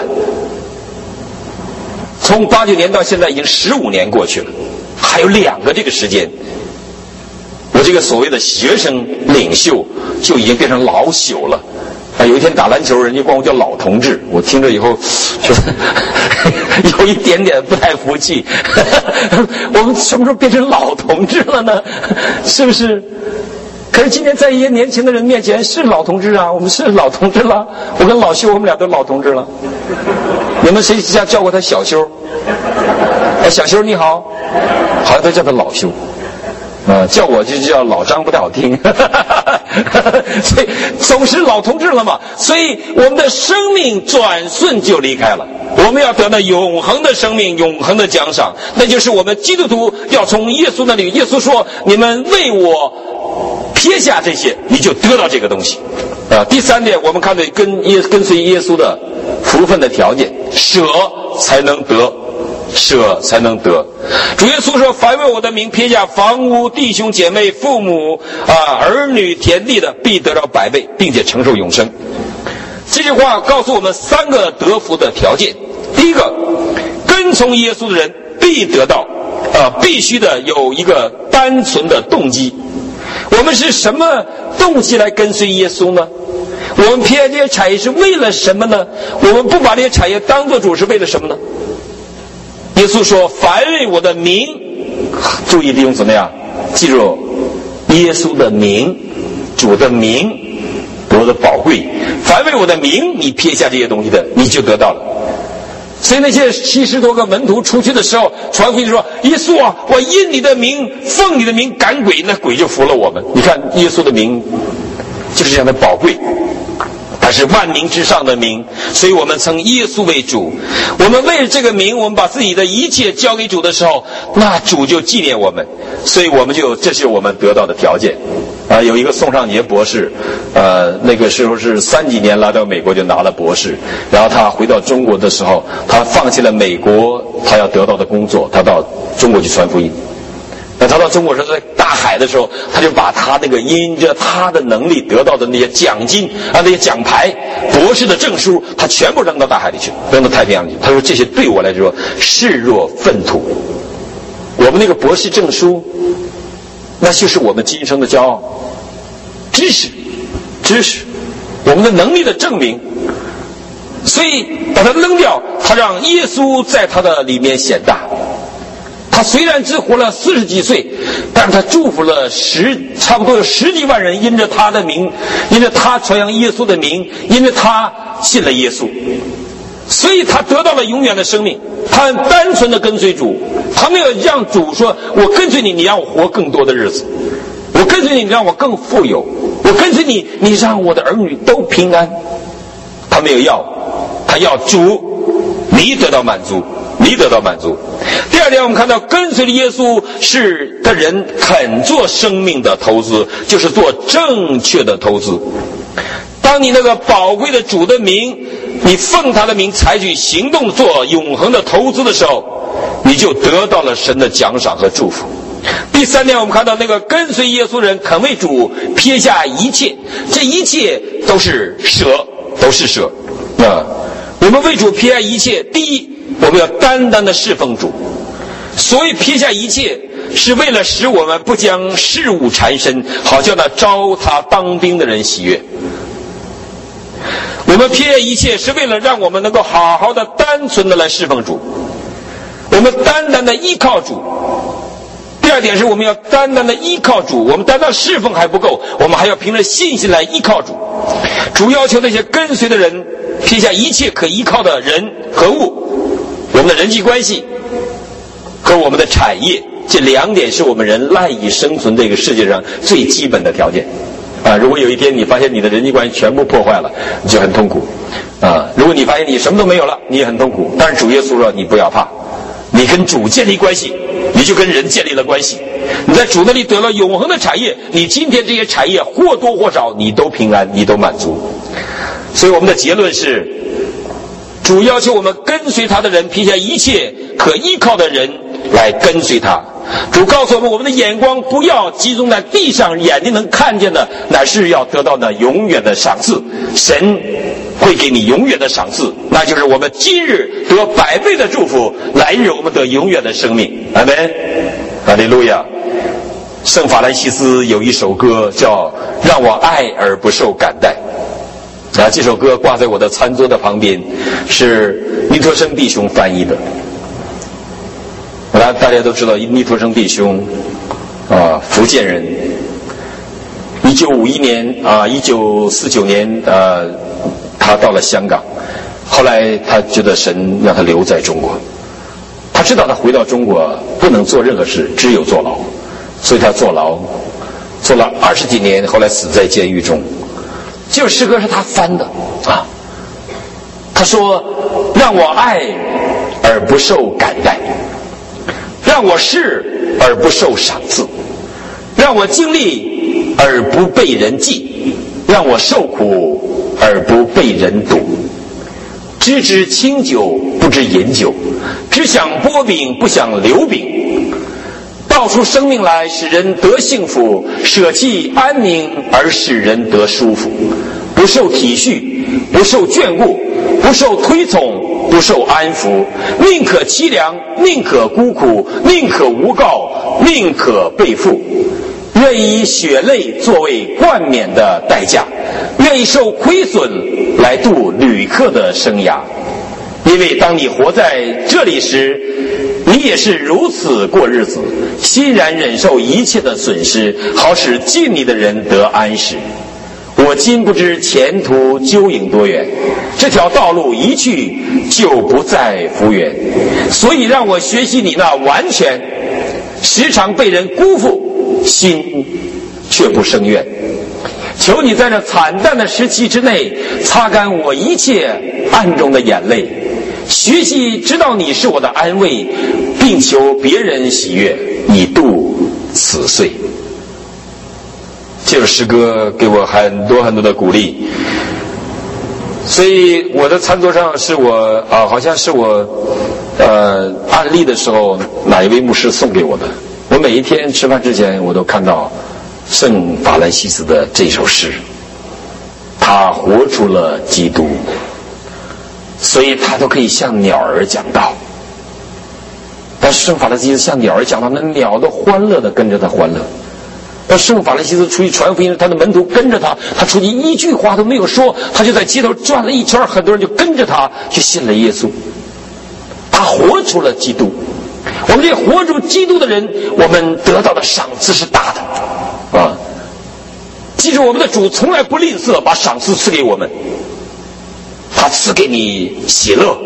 从八九年到现在已经十五年过去了，还有两个这个时间，我这个所谓的学生领袖就已经变成老朽了。啊，有一天打篮球，人家管我叫老同志，我听着以后觉得有一点点不太服气。我们什么时候变成老同志了呢？是不是？ 可是今天在一些年轻的人面前是老同志啊，我们是老同志了。我跟老修我们俩都老同志了。你们谁家叫过他小修？哎，小修你好，好像都叫他老修。啊、呃，叫我就叫老张不太好听，所以总是老同志了嘛。所以我们的生命转瞬就离开了，我们要得到永恒的生命，永恒的奖赏，那就是我们基督徒要从耶稣那里。耶稣说：“你们为我撇下这些，你就得到这个东西。”啊、呃，第三点，我们看到跟耶跟随耶稣的福分的条件，舍才能得。舍才能得。主耶稣说：“凡为我的名撇下房屋、弟兄姐妹、父母啊、儿女、田地的，必得到百倍，并且承受永生。”这句话告诉我们三个得福的条件。第一个，跟从耶稣的人必得到，啊，必须的有一个单纯的动机。我们是什么动机来跟随耶稣呢？我们撇下这些产业是为了什么呢？我们不把这些产业当作主是为了什么呢？耶稣说：“凡为我的名，注意弟兄姊妹啊，记住，耶稣的名，主的名多的宝贵。凡为我的名，你撇下这些东西的，你就得到了。”所以那些七十多个门徒出去的时候，传福音说：“耶稣啊，我因你的名，奉你的名赶鬼，那鬼就服了我们。”你看，耶稣的名就是这样的宝贵。它是万名之上的名，所以我们称耶稣为主。我们为了这个名，我们把自己的一切交给主的时候，那主就纪念我们，所以我们就这是我们得到的条件。啊，有一个宋尚杰博士，呃，那个时候是三几年来到美国就拿了博士，然后他回到中国的时候，他放弃了美国他要得到的工作，他到中国去传福音。那他到中国时候，在大海的时候，他就把他那个因着他的能力得到的那些奖金啊、那些奖牌、博士的证书，他全部扔到大海里去，扔到太平洋里去。他说：“这些对我来说视若粪土。我们那个博士证书，那就是我们今生的骄傲。知识，知识，我们的能力的证明。所以把它扔掉，他让耶稣在他的里面显大。”他虽然只活了四十几岁，但是他祝福了十差不多有十几万人，因着他的名，因着他传扬耶稣的名，因着他信了耶稣，所以他得到了永远的生命。他很单纯的跟随主，他没有让主说：“我跟随你，你让我活更多的日子；我跟随你，你让我更富有；我跟随你，你让我的儿女都平安。”他没有要，他要主，你得到满足。你得到满足。第二点，我们看到跟随着耶稣是的人肯做生命的投资，就是做正确的投资。当你那个宝贵的主的名，你奉他的名采取行动做永恒的投资的时候，你就得到了神的奖赏和祝福。第三点，我们看到那个跟随耶稣人肯为主撇下一切，这一切都是舍，都是舍啊！我们为主撇下一切，第一，我们要单单的侍奉主。所以撇下一切，是为了使我们不将事物缠身，好叫那招他当兵的人喜悦。我们撇下一切，是为了让我们能够好好的单纯的来侍奉主，我们单单的依靠主。第二点是，我们要单单的依靠主，我们单单侍奉还不够，我们还要凭着信心来依靠主。主要求那些跟随的人撇下一切可依靠的人和物，我们的人际关系和我们的产业，这两点是我们人赖以生存这个世界上最基本的条件啊！如果有一天你发现你的人际关系全部破坏了，你就很痛苦啊！如果你发现你什么都没有了，你也很痛苦。但是主耶稣说，你不要怕，你跟主建立关系，你就跟人建立了关系。你在主那里得了永恒的产业，你今天这些产业或多或少你都平安，你都满足。所以我们的结论是，主要求我们跟随他的人撇下一切可依靠的人来跟随他。主告诉我们，我们的眼光不要集中在地上眼睛能看见的，乃是要得到那永远的赏赐。神会给你永远的赏赐，那就是我们今日得百倍的祝福，来日我们得永远的生命。阿们，哈利路亚。圣法兰西斯有一首歌叫《让我爱而不受感戴》啊，这首歌挂在我的餐桌的旁边，是尼托生弟兄翻译的。大家都知道尼托生弟兄啊，福建人，一九五一年啊，一九四九年呃，他到了香港，后来他觉得神让他留在中国，他知道他回到中国不能做任何事，只有坐牢，所以他坐牢，坐了二十几年，后来死在监狱中。这首诗歌是他翻的啊，他说：“让我爱而不受感戴，让我视而不受赏赐，让我经历而不被人记，让我受苦而不被人妒。只知清酒不知饮酒，只想剥饼不想留饼。道出生命来使人得幸福，舍弃安宁而使人得舒服。不受体恤，不受眷顾，不受推崇，不受安抚，宁可凄凉，宁可孤苦，宁可无告，宁可被负。愿以血泪作为冠冕的代价，愿意受亏损来度旅客的生涯。因为当你活在这里时，你也是如此过日子，欣然忍受一切的损失，好使近你的人得安适。我今不知前途究竟多远，这条道路一去就不再复原，所以让我学习你那完全，时常被人辜负，心却不生怨。求你在这惨淡的时期之内，擦干我一切暗中的眼泪，学习知道你是我的安慰，并求别人喜悦，以度此岁。这首诗歌给我很多很多的鼓励，所以我的餐桌上是我啊，好像是我呃案例的时候哪一位牧师送给我的。我每一天吃饭之前，我都看到圣法兰西斯的这首诗，他活出了基督，所以他都可以像鸟儿讲道。但是圣法兰西斯像鸟儿讲道，那鸟都欢乐的跟着他欢乐。而圣法兰西斯出去传福音，他的门徒跟着他，他出去一句话都没有说，他就在街头转了一圈，很多人就跟着他去信了耶稣。他活出了基督。我们这活出基督的人，我们得到的赏赐是大的啊！记住，我们的主从来不吝啬把赏赐赐给我们，他赐给你喜乐。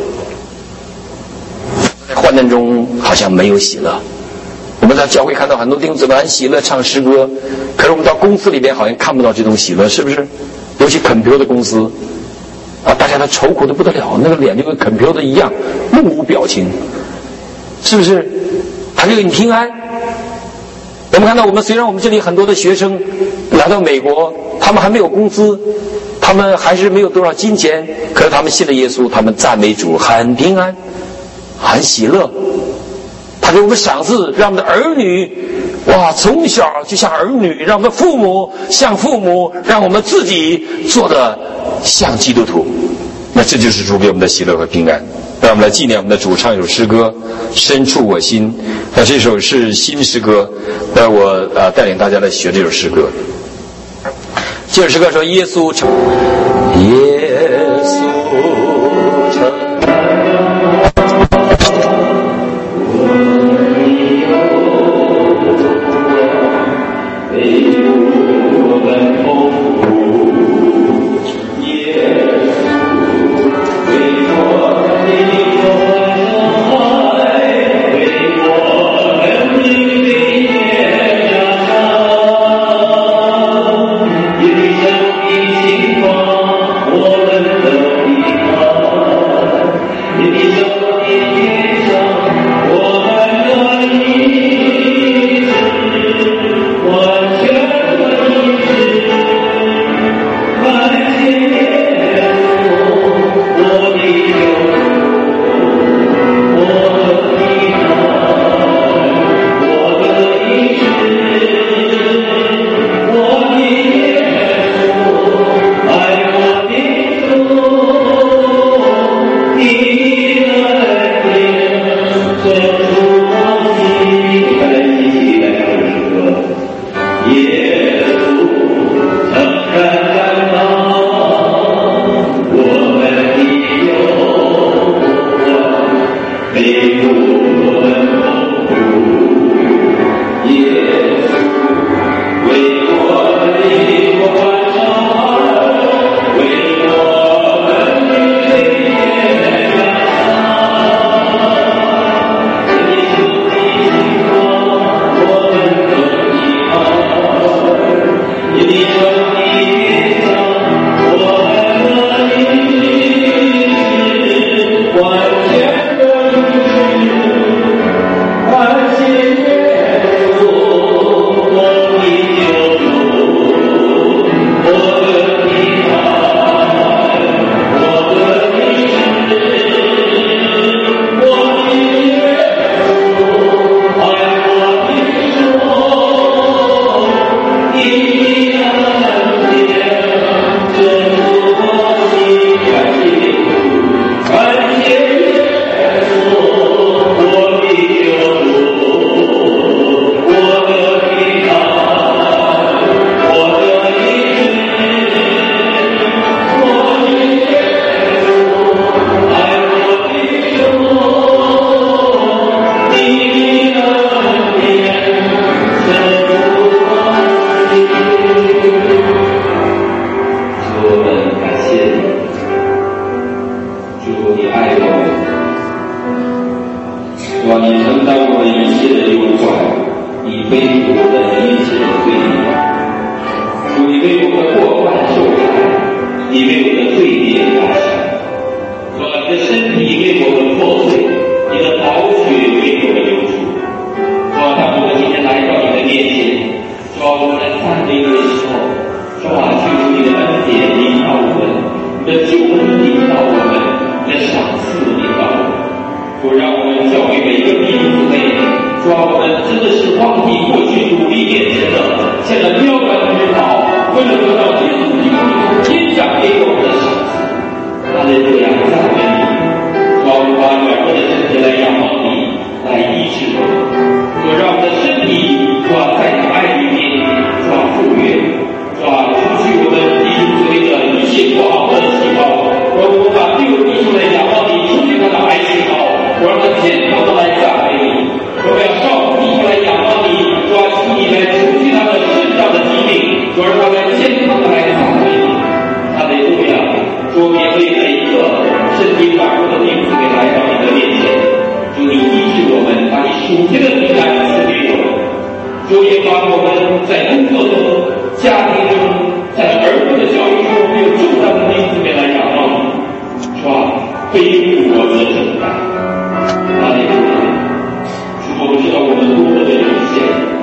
在患难中好像没有喜乐。我们在教会看到很多弟兄姊妹很喜乐唱诗歌，可是我们到公司里边好像看不到这种喜乐，是不是？尤其肯皮欧的公司啊，大家都愁苦的不得了，那个脸就跟肯皮欧的一样，目无表情，是不是？他就给你平安。我们看到，我们虽然我们这里很多的学生来到美国，他们还没有工资，他们还是没有多少金钱，可是他们信了耶稣，他们赞美主，很平安，很喜乐。他给我们赏赐，让我们的儿女哇从小就像儿女，让我们的父母像父母，让我们自己做的像基督徒。那这就是主给我们的喜乐和平安。让我们来纪念我们的主，唱一首诗歌深处我心。那这首是新诗歌，那我呃带领大家来学这首诗歌。这首诗歌说：耶稣成，耶稣成。 为我你爱我们，主啊，你承担我们一切的忧患，你背负我们一切的罪孽，主，你为我们过犯受害，你为我们罪孽压伤，主啊，你的身体为我们破碎，你的宝血为我们流出。主啊，当我们今天来到你的面前，主啊，我们在赞美你的时候，主啊，求你的恩典引导我们，你的救恩引导我们，你的赏赐引导我们。主，让我们教育每一个弟兄姊妹，主啊，我们真的是忘记过去努力面前的，现在标杆指导，为了得到耶稣基督天上给我们的赏赐。哈利路亚，赞美你！主啊，我们把软弱的身体来仰望你，来医治我们。主，让我们的身体，主啊，在你爱里面，主啊，复原，主啊，除去我们弟兄姊妹的一切不好的细胞，主啊，我们把这个弟兄来仰望你，除去他的癌细胞，主啊，让他健康的来赞美你。主啊，少弟兄来仰望你，主啊，求你来除去他的身上的疾病，主啊，让他来健康的来赞美你。哈利路亚！主，也为每一个身体软弱的弟兄姊妹来到你的面前，主，你医治我们，把你属天的平安赐给我们。主，也把我们在工作中、家庭中、在儿童的教育中有重担的弟兄姊妹来仰望你，是吧？背负我们的重担。哈利路亚！主，我们知道我们多么的有限，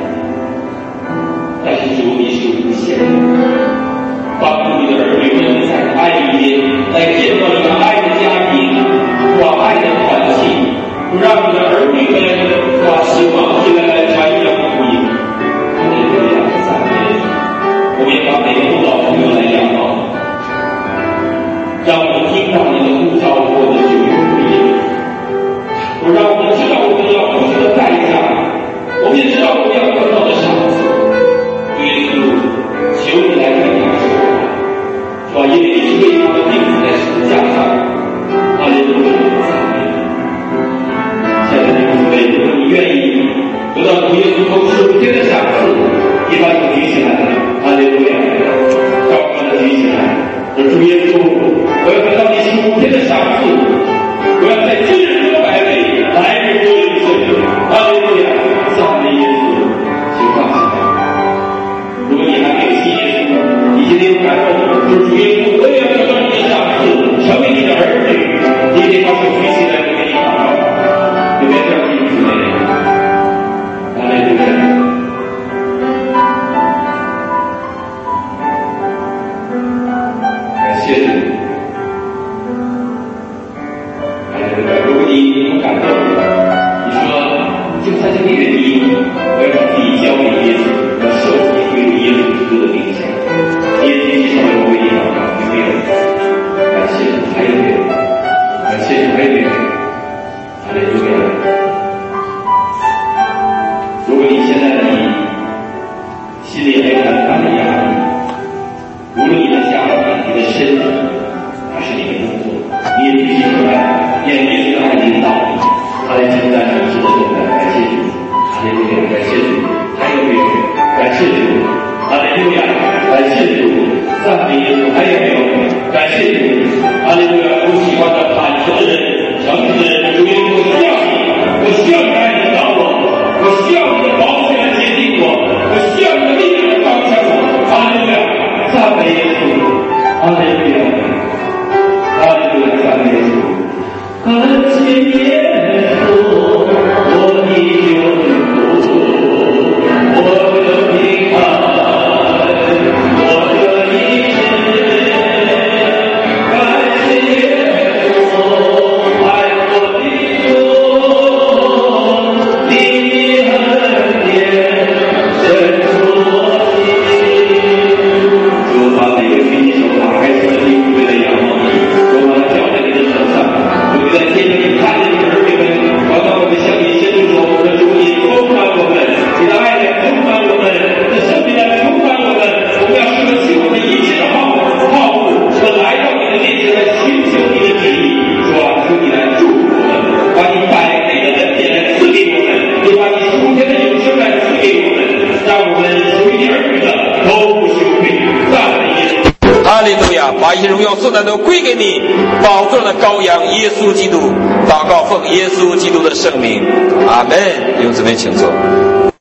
但是主，你是无限的。帮助你的儿女们在爱里面，来建造一个爱的家庭，把爱的团体，让你的儿女们把希望起来来传扬福音。哈利路亚，赞美主！我们也把每个老朋友来仰望，让我们听到你的呼召，我们就有回应。我让我们知道我们要付出的代价，我们也知道我们要得到的赏赐。耶稣，求你来对他说话，是吧？因为你是为他的钉死在十字架上。哈利路亚，赞美你！现在弟兄姊妹，如果你愿意得到主耶稣从属天的赏赐，你把手举起来，哈利路亚！高高的举起来，说主耶稣，我要得到你属天的赏赐，我要在今日多百倍，来日多一岁。哈利路亚，赞美耶稣！请放下。如果你还没有信耶稣，你今天感动，说主耶稣，我也要得到你的赏赐，成为你的儿女，你得把手举起来，我给你祷告。有没有这样的弟兄姊妹？哈利路亚！感谢主！哈利路亚！如果你有感动，你说就在这个月底，我要把自己交给耶稣，我受洗归入耶稣基督的名下。你也举起手来，我为你祷告，有没有？感谢主！还有没有？感谢主！还有没有？哈利路亚！如果你现在你心里还有很大的压力，无论你的家庭、你的身体，还是你的工作，你也举起手来，愿耶稣的爱领导你，他来承担你的重担。感谢主！哈利路亚！感谢主！还有没有？感谢主！哈利路亚！感谢主！赞美耶稣！还有没有？感谢主！哈利路亚！不喜欢的坦诚的人、诚实的人，主耶稣，我需要你，我需要你来领导我，我需要你的宝血来洁净我，我需要你的力量来高强我。哈利路亚！赞美耶稣！哈利路亚！哈利路亚！赞美耶稣！感谢耶稣，我的救主，我的平安，我的医治。感谢耶稣，爱我的主，你的恩典深出我心。主，把每个举起手打开手的弟兄为了仰望你，我把它交在你的手上。主，你在天上看见你的儿女们，我让我们向你伸出手，我们主，你充满我们，你的爱来充满我们，你的生命来充满我们。我们要舍弃我们一切的好好物，我们来到你的面前来寻求你的旨意。主啊，求你来祝福我们，把你百倍的恩典来赐给我们，也把你属天的永生来赐给我们，让我们属于你儿女的都不羞愧。赞美耶稣！ 哈利路亚！ 亚，把一切荣耀颂赞都归给你宝座上的羔羊耶稣基督。祷告奉耶稣基督的圣名，阿门。弟兄姊妹请坐。